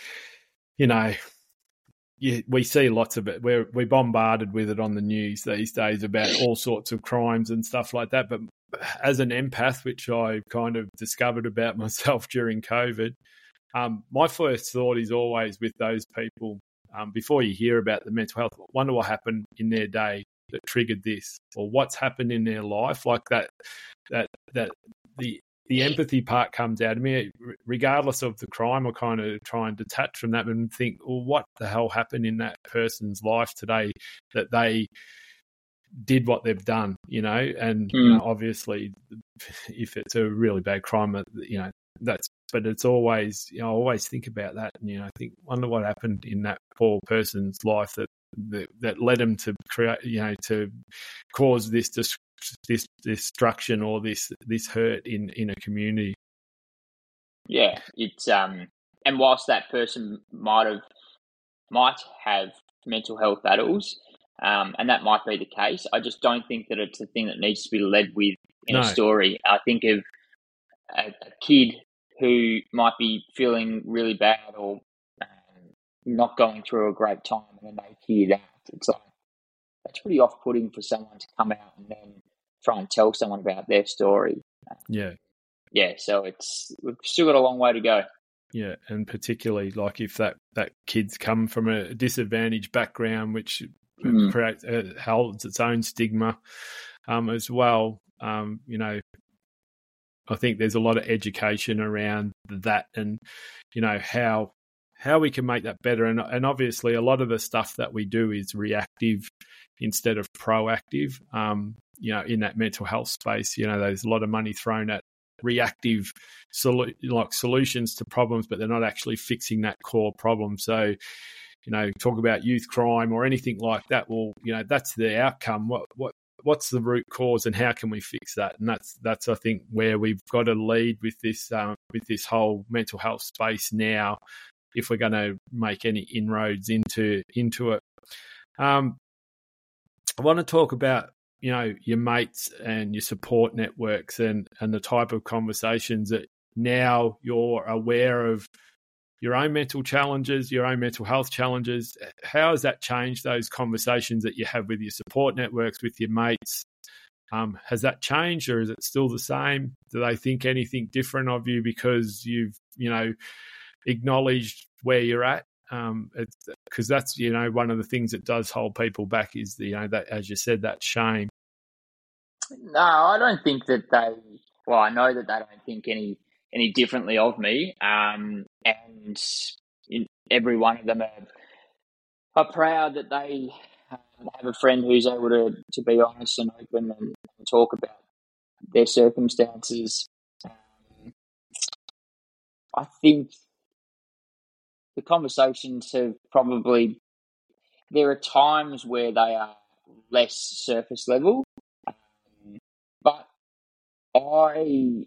you know, you, we see lots of it. We're we're bombarded with it on the news these days about all sorts of crimes and stuff like that. But as an empath, which I kind of discovered about myself during COVID, um, my first thought is always with those people, um, before you hear about the mental health, wonder what happened in their day that triggered this, or what's happened in their life, like that, that, that the, the empathy part comes out of me, regardless of the crime. I kind of try and detach from that and think, well, what the hell happened in that person's life today that they did what they've done, you know? And, mm. you know, obviously if it's a really bad crime, you know, that's, but it's always, you know, I always think about that, and, you know, I think, wonder what happened in that poor person's life that, that, that led them to create, you know, to cause this, dis- this destruction or this, this hurt in, in a community. Yeah. It's, um, and whilst that person might have, might have mental health battles, um, and that might be the case, I just don't think that it's a thing that needs to be led with in no. a story. I think of a, a kid who might be feeling really bad or um, not going through a great time, and then they hear that. It's like, that's pretty off-putting for someone to come out and then try and tell someone about their story. Yeah. Yeah, so it's we've still got a long way to go. Yeah, and particularly like if that, that kid's come from a disadvantaged background, which mm. creates uh, holds its own stigma um, as well. Um, you know, I think there's a lot of education around that, and you know how how we can make that better. And and obviously, a lot of the stuff that we do is reactive instead of proactive. Um, you know, in that mental health space, you know, there's a lot of money thrown at reactive solu- like solutions to problems, but they're not actually fixing that core problem. So, you know, talk about youth crime or anything like that. Well, you know, that's the outcome. What what what's the root cause, and how can we fix that? And that's that's I think where we've got to lead with this um, with this whole mental health space now. if we're going to make any inroads into into it. Um, I want to talk about, you know, your mates and your support networks and, and the type of conversations that now you're aware of your own mental challenges, your own mental health challenges. How has that changed those conversations that you have with your support networks, with your mates? Um, has that changed, or is it still the same? Do they think anything different of you because you've, you know, acknowledged where you're at? Um, it's because that's, you know, one of the things that does hold people back is the, you know, that, as you said, that shame. No, I don't think that they. Well, I know that they don't think any any differently of me, um, and in, every one of them are, are proud that they um, have a friend who's able to, to be honest and open and, and talk about their circumstances. Um, I think the conversations have probably. There are times where they are less surface level, um, but I.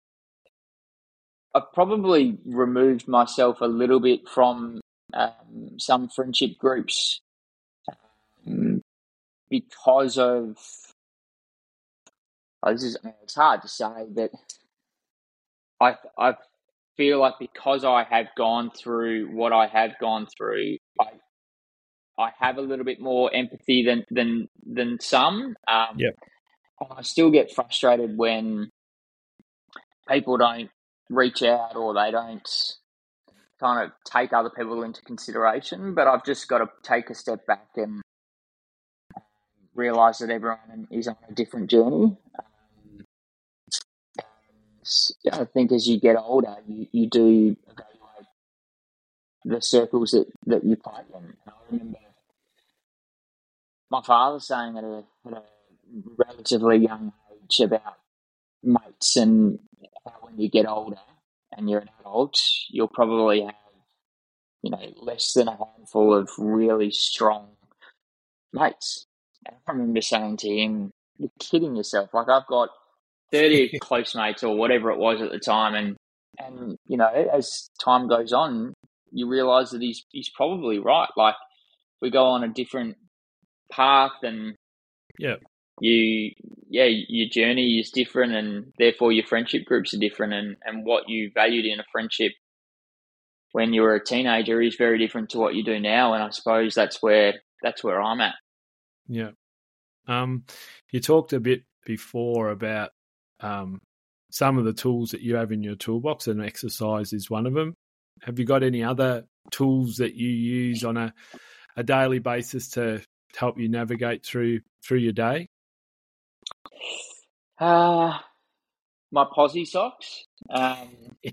I've probably removed myself a little bit from um, some friendship groups um, because of. Oh, this is I mean, it's hard to say, but I I feel like because I have gone through what I have gone through, I I have a little bit more empathy than than than some. Um, Yep. and I still get frustrated when people don't reach out or they don't kind of take other people into consideration, but I've just got to take a step back and realise that everyone is on a different journey. Um, and I think as you get older, you, you do evaluate the circles that, that you play in. And I remember my father saying at a, at a relatively young age about mates and how when you get older and you're an adult, you'll probably have, you know, less than a handful of really strong mates. And I remember saying to him, "You're kidding yourself. Like, I've got thirty close mates or whatever it was at the time." And, and you know, as time goes on, you realise that he's, he's probably right. Like, we go on a different path and yeah, you, yeah, your journey is different and therefore your friendship groups are different. And, and what you valued in a friendship when you were a teenager is very different to what you do now. And I suppose that's where, that's where I'm at. Yeah. Um, you talked a bit before about um, some of the tools that you have in your toolbox, and exercise is one of them. Have you got any other tools that you use on a, a daily basis to help you navigate through through your day? Uh, my posse socks. Um,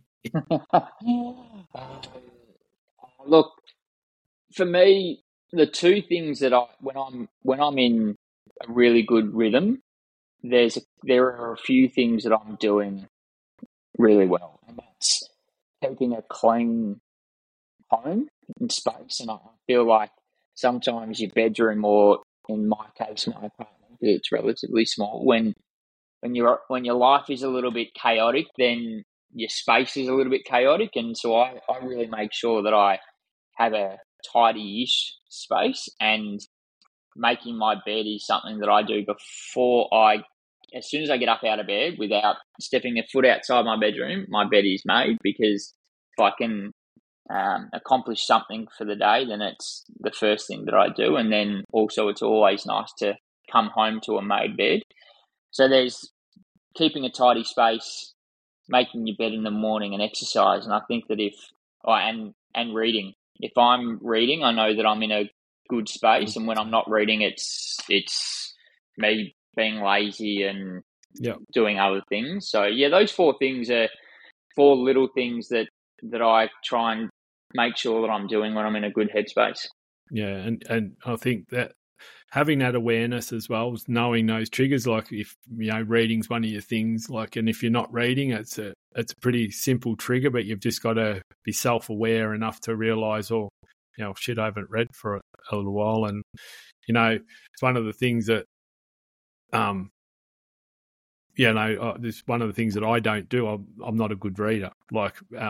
um, look, for me, the two things that I when I'm when I'm in a really good rhythm, there's a, there are a few things that I'm doing really well, and that's keeping a clean home and space. And I feel like sometimes your bedroom, or in my case, my apartment, it's relatively small. When when your when your life is a little bit chaotic, then your space is a little bit chaotic, and so I, I really make sure that I have a tidy-ish space, and making my bed is something that I do before I, as soon as I get up out of bed, without stepping a foot outside my bedroom, my bed is made, because if I can um, accomplish something for the day, then it's the first thing that I do. And then also it's always nice to come home to a made bed. So there's keeping a tidy space, making your bed in the morning, and exercise. And I think that if, oh, and, and reading, if I'm reading, I know that I'm in a good space. And when I'm not reading, it's, it's me being lazy and yeah. doing other things. So yeah, those four things are four little things that, that I try and make sure that I'm doing when I'm in a good headspace. Yeah. And, and I think that having that awareness as well, knowing those triggers, like if, you know, reading's one of your things, like, and if you're not reading, it's a, it's a pretty simple trigger, but you've just got to be self-aware enough to realize, oh, you know, shit, I haven't read for a, a little while. And, you know, it's one of the things that, um, yeah, no, uh, this one of the things that I don't do. I'm, I'm not a good reader. Like, um,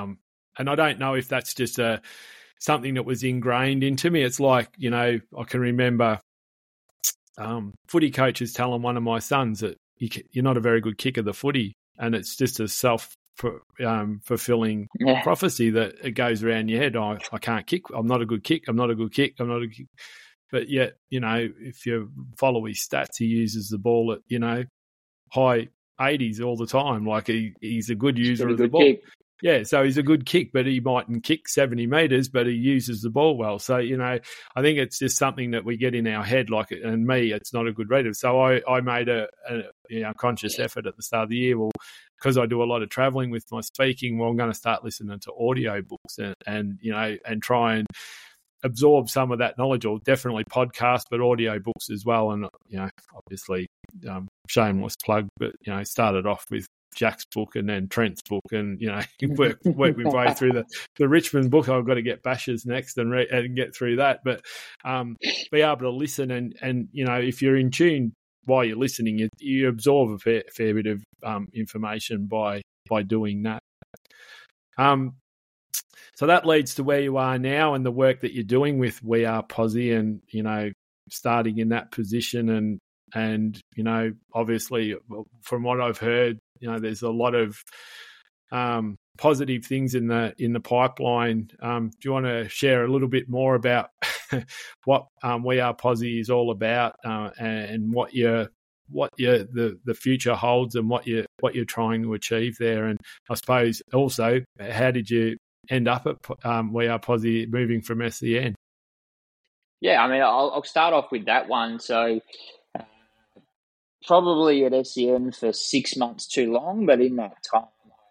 and I don't know if that's just a something that was ingrained into me. It's like, you know, I can remember um, footy coaches telling one of my sons that you, you're not a very good kicker of the footy, and it's just a self um, fulfilling yeah. prophecy that it goes around your head. I, I can't kick. I'm not a good kick. I'm not a good kick. I'm not a good kick. But yet, you know, if you follow his stats, he uses the ball at, you know, high eighties all the time. Like he, he's a good user of the ball. Kick. Yeah, so he's a good kick, but he mightn't kick seventy metres, but he uses the ball well. So, you know, I think it's just something that we get in our head, like, and me, it's not a good reader. So I, I made a, a you know, conscious effort at the start of the year, well, because I do a lot of travelling with my speaking, well, I'm going to start listening to audio books and, and, you know, and try and absorb some of that knowledge, or definitely podcasts, but audio books as well. And, you know, obviously, um, shameless plug, but, you know, started off with Jack's book and then Trent's book, and, you know, work work my way through the, the Richmond book. I've got to get Bashers next and re- and get through that. But um, be able to listen and, and, you know, if you're in tune while you're listening, you, you absorb a fair, fair bit of um, information by by doing that. Um, so that leads to where you are now and the work that you're doing with We Are Posi, and, you know, starting in that position. And, and you know, obviously, from what I've heard, you know, there's a lot of um, positive things in the in the pipeline. Um, do you want to share a little bit more about what um, We Are Posi is all about, uh, and what your what your the, the future holds, and what you what you're trying to achieve there? And I suppose also, how did you end up at um, We Are Posi, moving from S E N? Yeah, I mean, I'll, I'll start off with that one. So. Probably at S E N for six months too long, but in that time,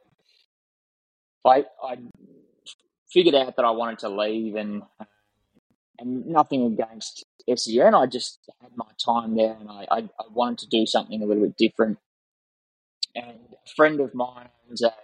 I I figured out that I wanted to leave, and and nothing against S E N. I just had my time there, and I, I, I wanted to do something a little bit different. And a friend of mine owns a,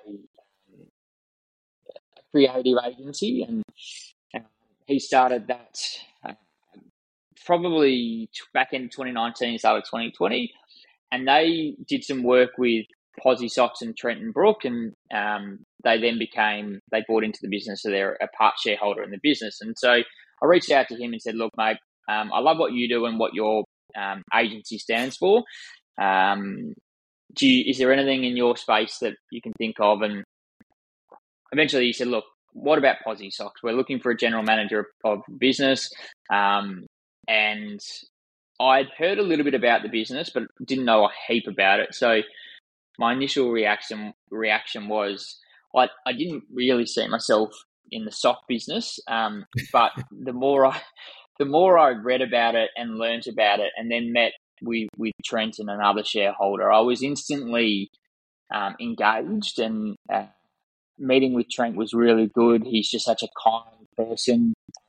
a creative agency, and uh, he started that uh, probably back in twenty nineteen, started twenty twenty. And they did some work with Posi Socks and Trenton Brook, and um, they then became, they bought into the business, so they're a part shareholder in the business. And so I reached out to him and said, look, mate, um, I love what you do and what your um, agency stands for. Um, do you, is there anything in your space that you can think of? And eventually he said, look, what about Posi Socks? We're looking for a general manager of, of business. Um, and I'd heard a little bit about the business, but didn't know a heap about it. So my initial reaction reaction was I, I didn't really see myself in the sock business. Um, but the more I the more I read about it and learnt about it, and then met with with Trent and another shareholder, I was instantly um, engaged. And uh, meeting with Trent was really good. He's just such a kind person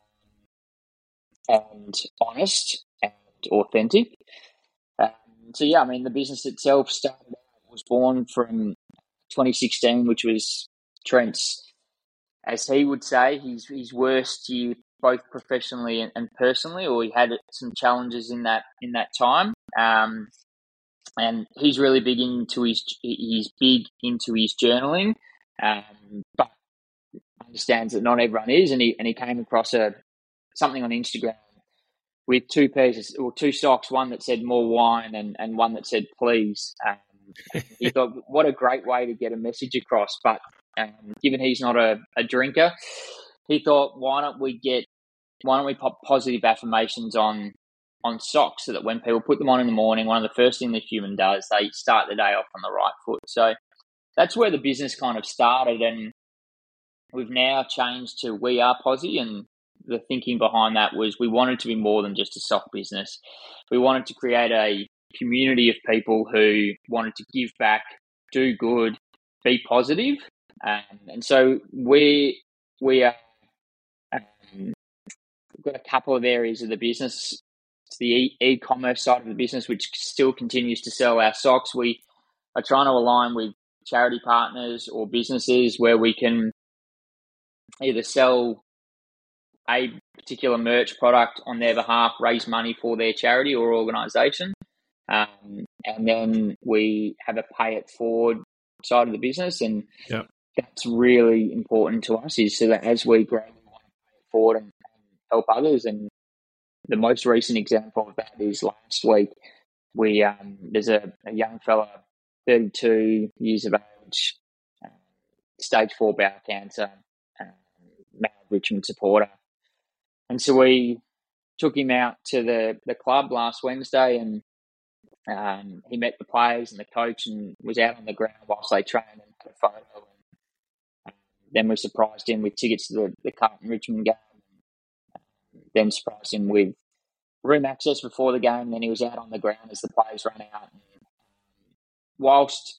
and honest and authentic. Um, so yeah, I mean, the business itself started out, was born from twenty sixteen, which was Trent's, as he would say, his his worst year, both professionally and, and personally, or he had some challenges in that in that time. Um, and he's really big into his he's big into his journaling, um, but understands that not everyone is. And he and he came across a something on Instagram with two pairs or two socks, one that said more wine and, and one that said please. Um, he thought, what a great way to get a message across. But um, given he's not a, a drinker, he thought, why don't we get, why don't we pop positive affirmations on on socks, so that when people put them on in the morning, one of the first things the human does, they start the day off on the right foot. So that's where the business kind of started, and we've now changed to We Are Posi. And the thinking behind that was we wanted to be more than just a sock business. We wanted to create a community of people who wanted to give back, do good, be positive. Um, and so we we are um, we've got a couple of areas of the business. It's the e- e-commerce side of the business, which still continues to sell our socks. We are trying to align with charity partners or businesses where we can either sell a particular merch product on their behalf, raise money for their charity or organisation. Um, and then we have a pay it forward side of the business. And yep. that's really important to us, is so that as we grow, we want to pay it forward and, and help others. And the most recent example of that is last week. We um, there's a, a young fella, thirty-two years of age, uh, stage four bowel cancer, uh, male Richmond supporter, and so we took him out to the, the club last Wednesday, and um, he met the players and the coach, and was out on the ground whilst they trained and had a photo. And um, then we surprised him with tickets to the, the Carlton Richmond game. And, um, then surprised him with room access before the game. Then he was out on the ground as the players ran out. And, um, whilst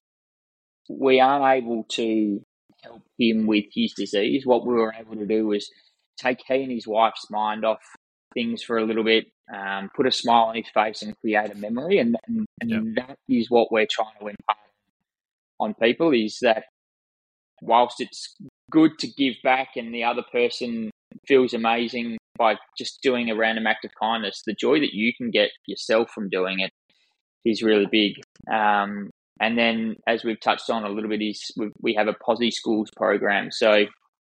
we aren't able to help him with his disease, what we were able to do was take he and his wife's mind off things for a little bit, um, put a smile on his face and create a memory. And, and, and yep. that is what we're trying to impart on people, is that whilst it's good to give back and the other person feels amazing by just doing a random act of kindness, the joy that you can get yourself from doing it is really big. Um, and then, as we've touched on a little bit, is we, we have a Posi Schools program. So,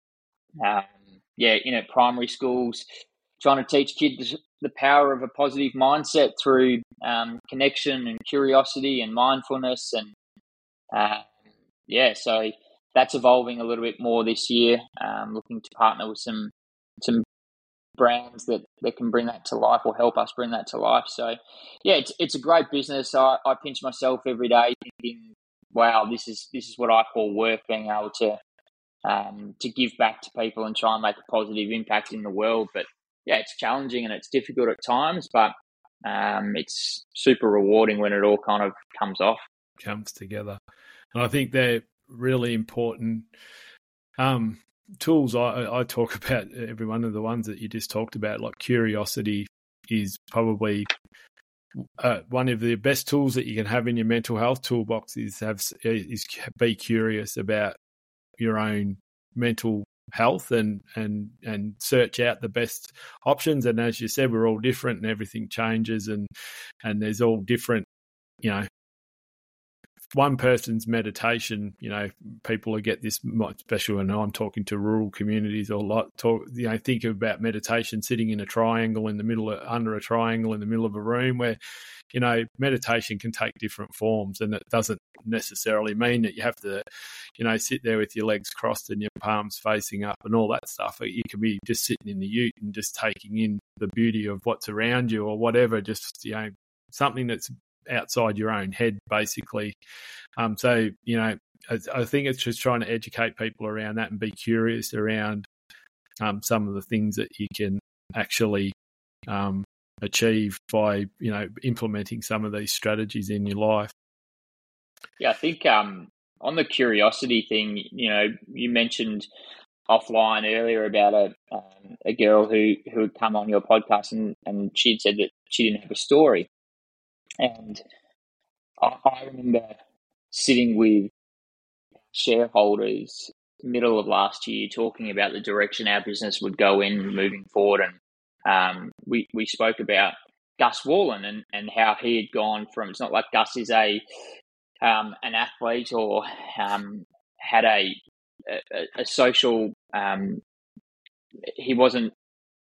um, yeah, in at primary schools, trying to teach kids the power of a positive mindset through um, connection and curiosity and mindfulness. And uh, yeah, so that's evolving a little bit more this year. Um, looking to partner with some some brands that, that can bring that to life, or help us bring that to life. So yeah, it's it's a great business. I, I pinch myself every day thinking, wow, this is this is what I call work, being able to um, to give back to people and try and make a positive impact in the world. But yeah, it's challenging and it's difficult at times, but um, it's super rewarding when it all kind of comes off. Comes together. And I think they're really important um, tools. I, I talk about every one of the ones that you just talked about, like curiosity is probably uh, one of the best tools that you can have in your mental health toolbox, is have is be curious about your own mental health and and and search out the best options. And as you said, we're all different and everything changes, and and there's all different, you know, one person's meditation, you know, people who get this, especially when I'm talking to rural communities, or lot talk, you know, think about meditation sitting in a triangle in the middle of, under a triangle in the middle of a room, where, you know, meditation can take different forms, and it doesn't necessarily mean that you have to, you know, sit there with your legs crossed and your palms facing up and all that stuff. You can be just sitting in the ute and just taking in the beauty of what's around you, or whatever, just, you know, something that's outside your own head, basically. Um, so, you know, I, I think it's just trying to educate people around that and be curious around um, some of the things that you can actually um, achieve by, you know, implementing some of these strategies in your life. Yeah, I think um, on the curiosity thing, you know, you mentioned offline earlier about a um, a girl who, who had come on your podcast, and, and she'd said that she didn't have a story. And I, I remember sitting with shareholders middle of last year talking about the direction our business would go in moving forward. And um, we, we spoke about Gus Wallen and, and how he had gone from, it's not like Gus is a um, an athlete or um, had a, a, a social, um, he wasn't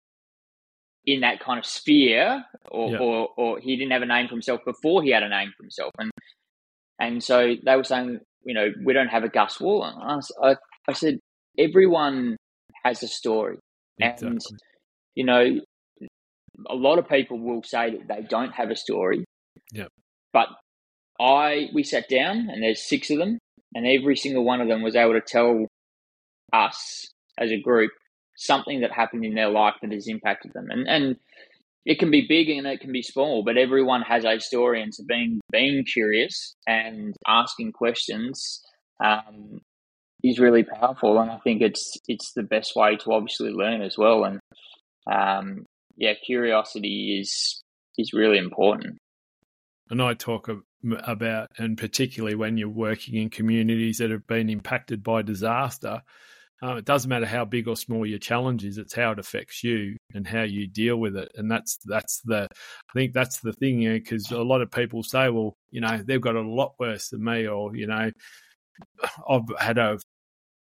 in that kind of sphere, or, yeah. or or he didn't have a name for himself before he had a name for himself. And and so they were saying, you know, we don't have a Gus Wallen. I, I, I said, everyone has a story. Exactly. And, you know, a lot of people will say that they don't have a story. Yeah. But I, we sat down, and there's six of them, and every single one of them was able to tell us as a group something that happened in their life that has impacted them. And and it can be big and it can be small, but everyone has a story. And so being being curious and asking questions um, is really powerful. And I think it's it's the best way to obviously learn as well. And um, yeah, curiosity is is really important. And I talk about, and particularly when you're working in communities that have been impacted by disaster, Uh, it doesn't matter how big or small your challenge is; it's how it affects you and how you deal with it. And that's that's the, I think that's the thing, you know, because a lot of people say, well, you know, they've got it a lot worse than me, or you know, I've had a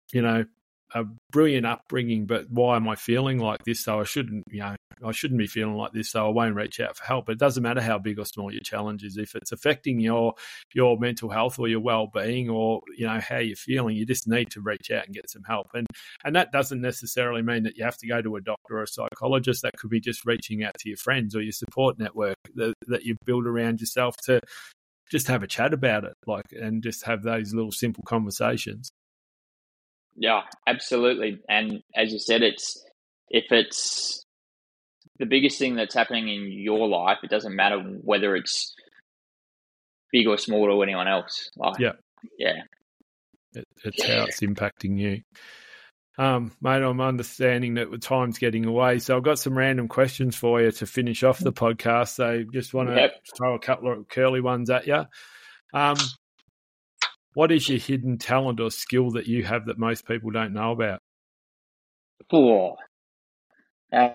you know, a brilliant upbringing, but why am I feeling like this? So I shouldn't, you know, I shouldn't be feeling like this, so I won't reach out for help. But it doesn't matter how big or small your challenge is. If it's affecting your your mental health or your well-being or, you know, how you're feeling, you just need to reach out and get some help. And and that doesn't necessarily mean that you have to go to a doctor or a psychologist. That could be just reaching out to your friends or your support network that, that you've built around yourself to just have a chat about it, like, and just have those little simple conversations. Yeah, absolutely. And as you said, it's if it's the biggest thing that's happening in your life, it doesn't matter whether it's big or small to anyone else. Like, yeah, yeah, it, it's how it's impacting you. Um, mate, I'm understanding that the time's getting away, so I've got some random questions for you to finish off the podcast. So just want to yep. throw a couple of curly ones at you. Um, what is your hidden talent or skill that you have that most people don't know about? Oh, um,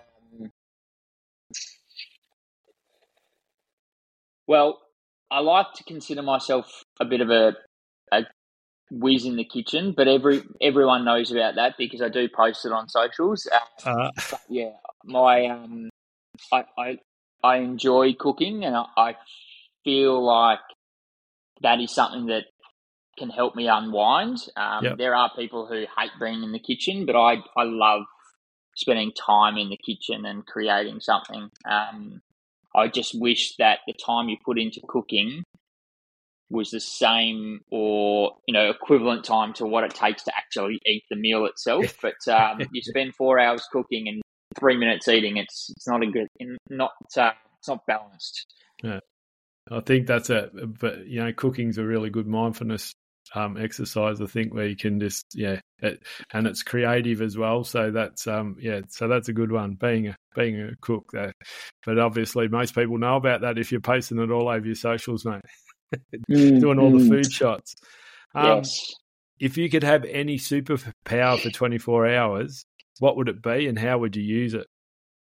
well, I like to consider myself a bit of a, a whiz in the kitchen, but every everyone knows about that because I do post it on socials. Uh, Uh, but yeah, my um, I, I I enjoy cooking, and I, I feel like that is something that can help me unwind. Um, yep. There are people who hate being in the kitchen, but I I love spending time in the kitchen and creating something. Um, I just wish that the time you put into cooking was the same or, you know, equivalent time to what it takes to actually eat the meal itself. But um, you spend four hours cooking and three minutes eating. It's it's not a good, not uh, it's not balanced. Yeah, I think that's a, but you know, cooking's a really good mindfulness um, exercise. I think where you can just yeah, it, and it's creative as well. So that's um yeah, so that's a good one. Being a being a cook, there, but obviously most people know about that if you're posting it all over your socials, mate. Doing all the food shots. Um, Yes. If you could have any superpower for twenty-four hours, what would it be and how would you use it?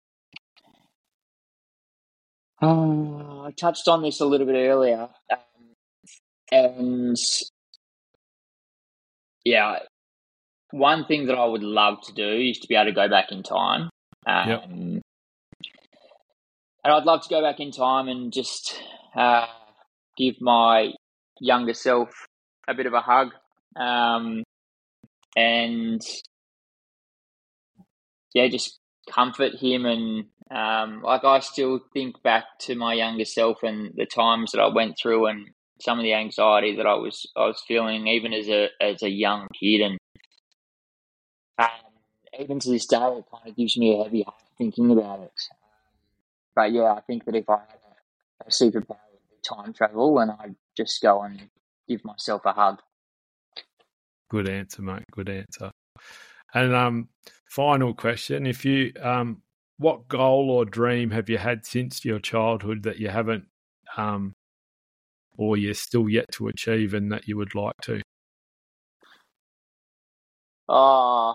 Oh, I touched on this a little bit earlier. Um, and yeah, one thing that I would love to do is to be able to go back in time. Um, Yep. And I'd love to go back in time and just uh, give my younger self a bit of a hug. Um, and yeah, just comfort him. And um, like I still think back to my younger self and the times that I went through and some of the anxiety that I was I was feeling even as a as a young kid. And um, even to this day, it kind of gives me a heavy heart thinking about it. But yeah, I think that if I had a, a superpower, it would be time travel, and I'd just go and give myself a hug. Good answer, mate. Good answer. And um, final question: If you um, what goal or dream have you had since your childhood that you haven't, um, or you're still yet to achieve, and that you would like to? Uh,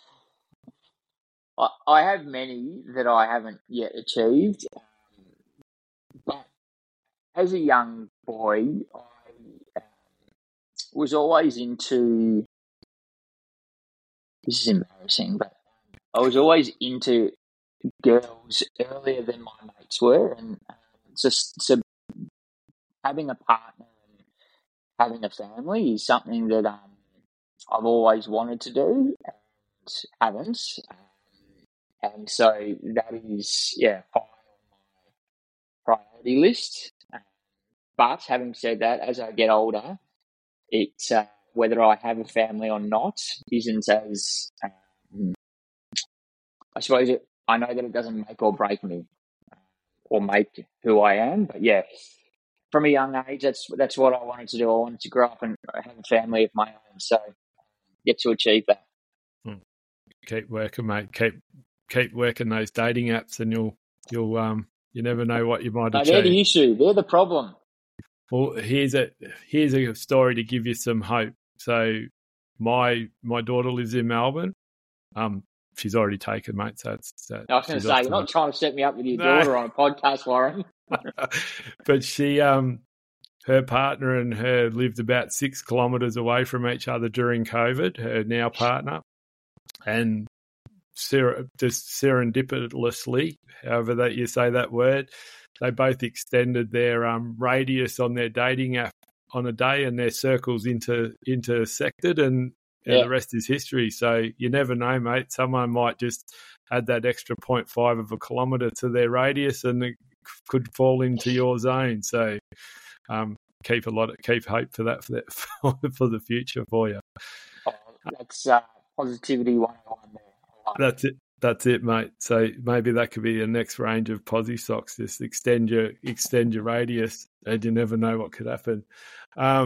I, I have many that I haven't yet achieved. Um, but as a young boy, I um, was always into. This is embarrassing, but I was always into girls earlier than my mates were, and um, just so having a partner and having a family is something that um, I've always wanted to do and haven't. Um, and so that is, yeah, high on my priority list. Um, but having said that, as I get older, it uh, whether I have a family or not isn't as, um, I suppose it, I know that it doesn't make or break me uh, or make who I am. But yeah, from a young age, that's that's what I wanted to do. I wanted to grow up and have a family of my own. So get to achieve that. Keep working, mate. Keep keep working those dating apps, and you'll you'll um you never know what you might No, achieve. they're the issue. They're the problem. Well, here's a here's a story to give you some hope. So my my daughter lives in Melbourne. Um, she's already taken, mate. So it's that, I was going to say, you're not trying to set me up with your No. daughter on a podcast, Warren. But she um her partner and her lived about six kilometres away from each other during COVID, her now partner. And ser- just serendipitously, however that you say that word, they both extended their um, radius on their dating app on a day, and their circles inter- intersected, and, and yeah. the rest is history. So you never know, mate. Someone might just add that extra zero point five of a kilometre to their radius, and it could fall into your zone. So um, keep a lot of keep hope for that for that for, for the future for you. Oh, that's uh, positivity one oh one there. That's it. That's it, mate. So maybe that could be the next range of Posy socks. Just extend your extend your radius, and you never know what could happen. Um,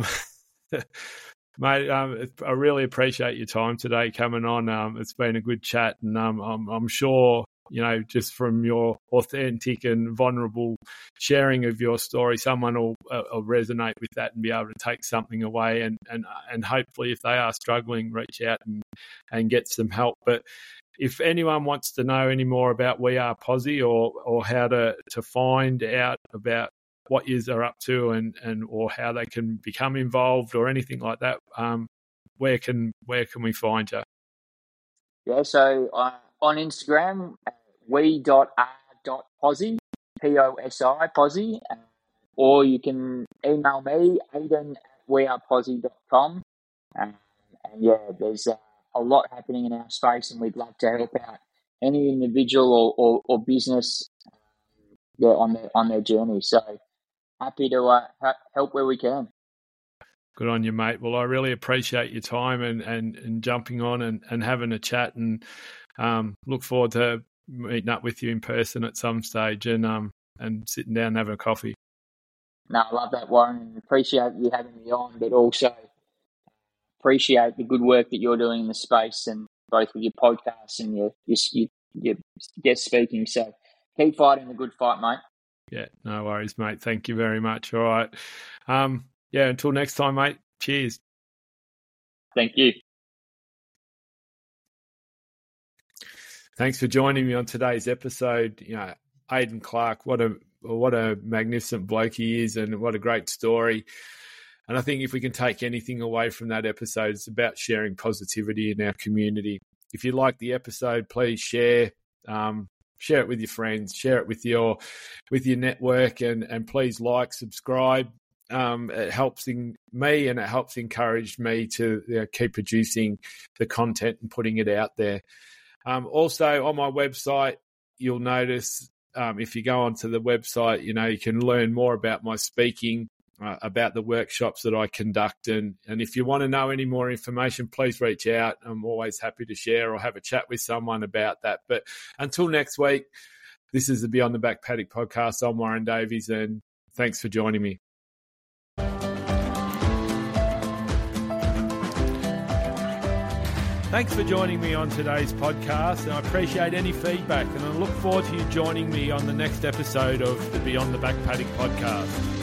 mate, um, I really appreciate your time today coming on. Um, it's been a good chat, and um, I'm, I'm sure, you know, just from your authentic and vulnerable sharing of your story, someone will, uh, will resonate with that and be able to take something away, and and and hopefully, if they are struggling, reach out and and get some help. But if anyone wants to know any more about We Are Posy, or or how to, to find out about what yous are up to, and, and or how they can become involved or anything like that, um, where can where can we find you? Yeah, so uh, on Instagram, uh, we dot r dot posy, P O S I, posy, uh, or you can email me, Aidan at we are posy dot com. Um, and yeah, there's uh, a lot happening in our space, and we'd love to help out any individual or, or, or business um, yeah, on their on their journey. So happy to uh, ha- help where we can. Good on you, mate. Well, I really appreciate your time and, and, and jumping on and, and having a chat, and um, look forward to meeting up with you in person at some stage, and um and sitting down and having a coffee. No, I love that, Warren, and appreciate you having me on, but also appreciate the good work that you're doing in the space, and both with your podcasts and your your, your guest speaking. So keep fighting the good fight, mate. Yeah, no worries, mate. Thank you very much. All right. Um, yeah, until next time, mate. Cheers. Thank you. Thanks for joining me on today's episode. You know, Aidan Clark, what a what a magnificent bloke he is, and what a great story. And I think if we can take anything away from that episode, it's about sharing positivity in our community. If you like the episode, please share. Um, share it with your friends. Share it with your with your network, and and please like, subscribe. Um, it helps in me, and it helps encourage me to you know, keep producing the content and putting it out there. Um, also, on my website, you'll notice um, if you go onto the website, you know, you can learn more about my speaking, uh, about the workshops that I conduct. And, and if you want to know any more information, please reach out. I'm always happy to share or have a chat with someone about that. But until next week, this is the Beyond the Back Paddock podcast. I'm Warren Davies, and thanks for joining me. Thanks for joining me on today's podcast, and I appreciate any feedback, and I look forward to you joining me on the next episode of the Beyond the Back Paddock podcast.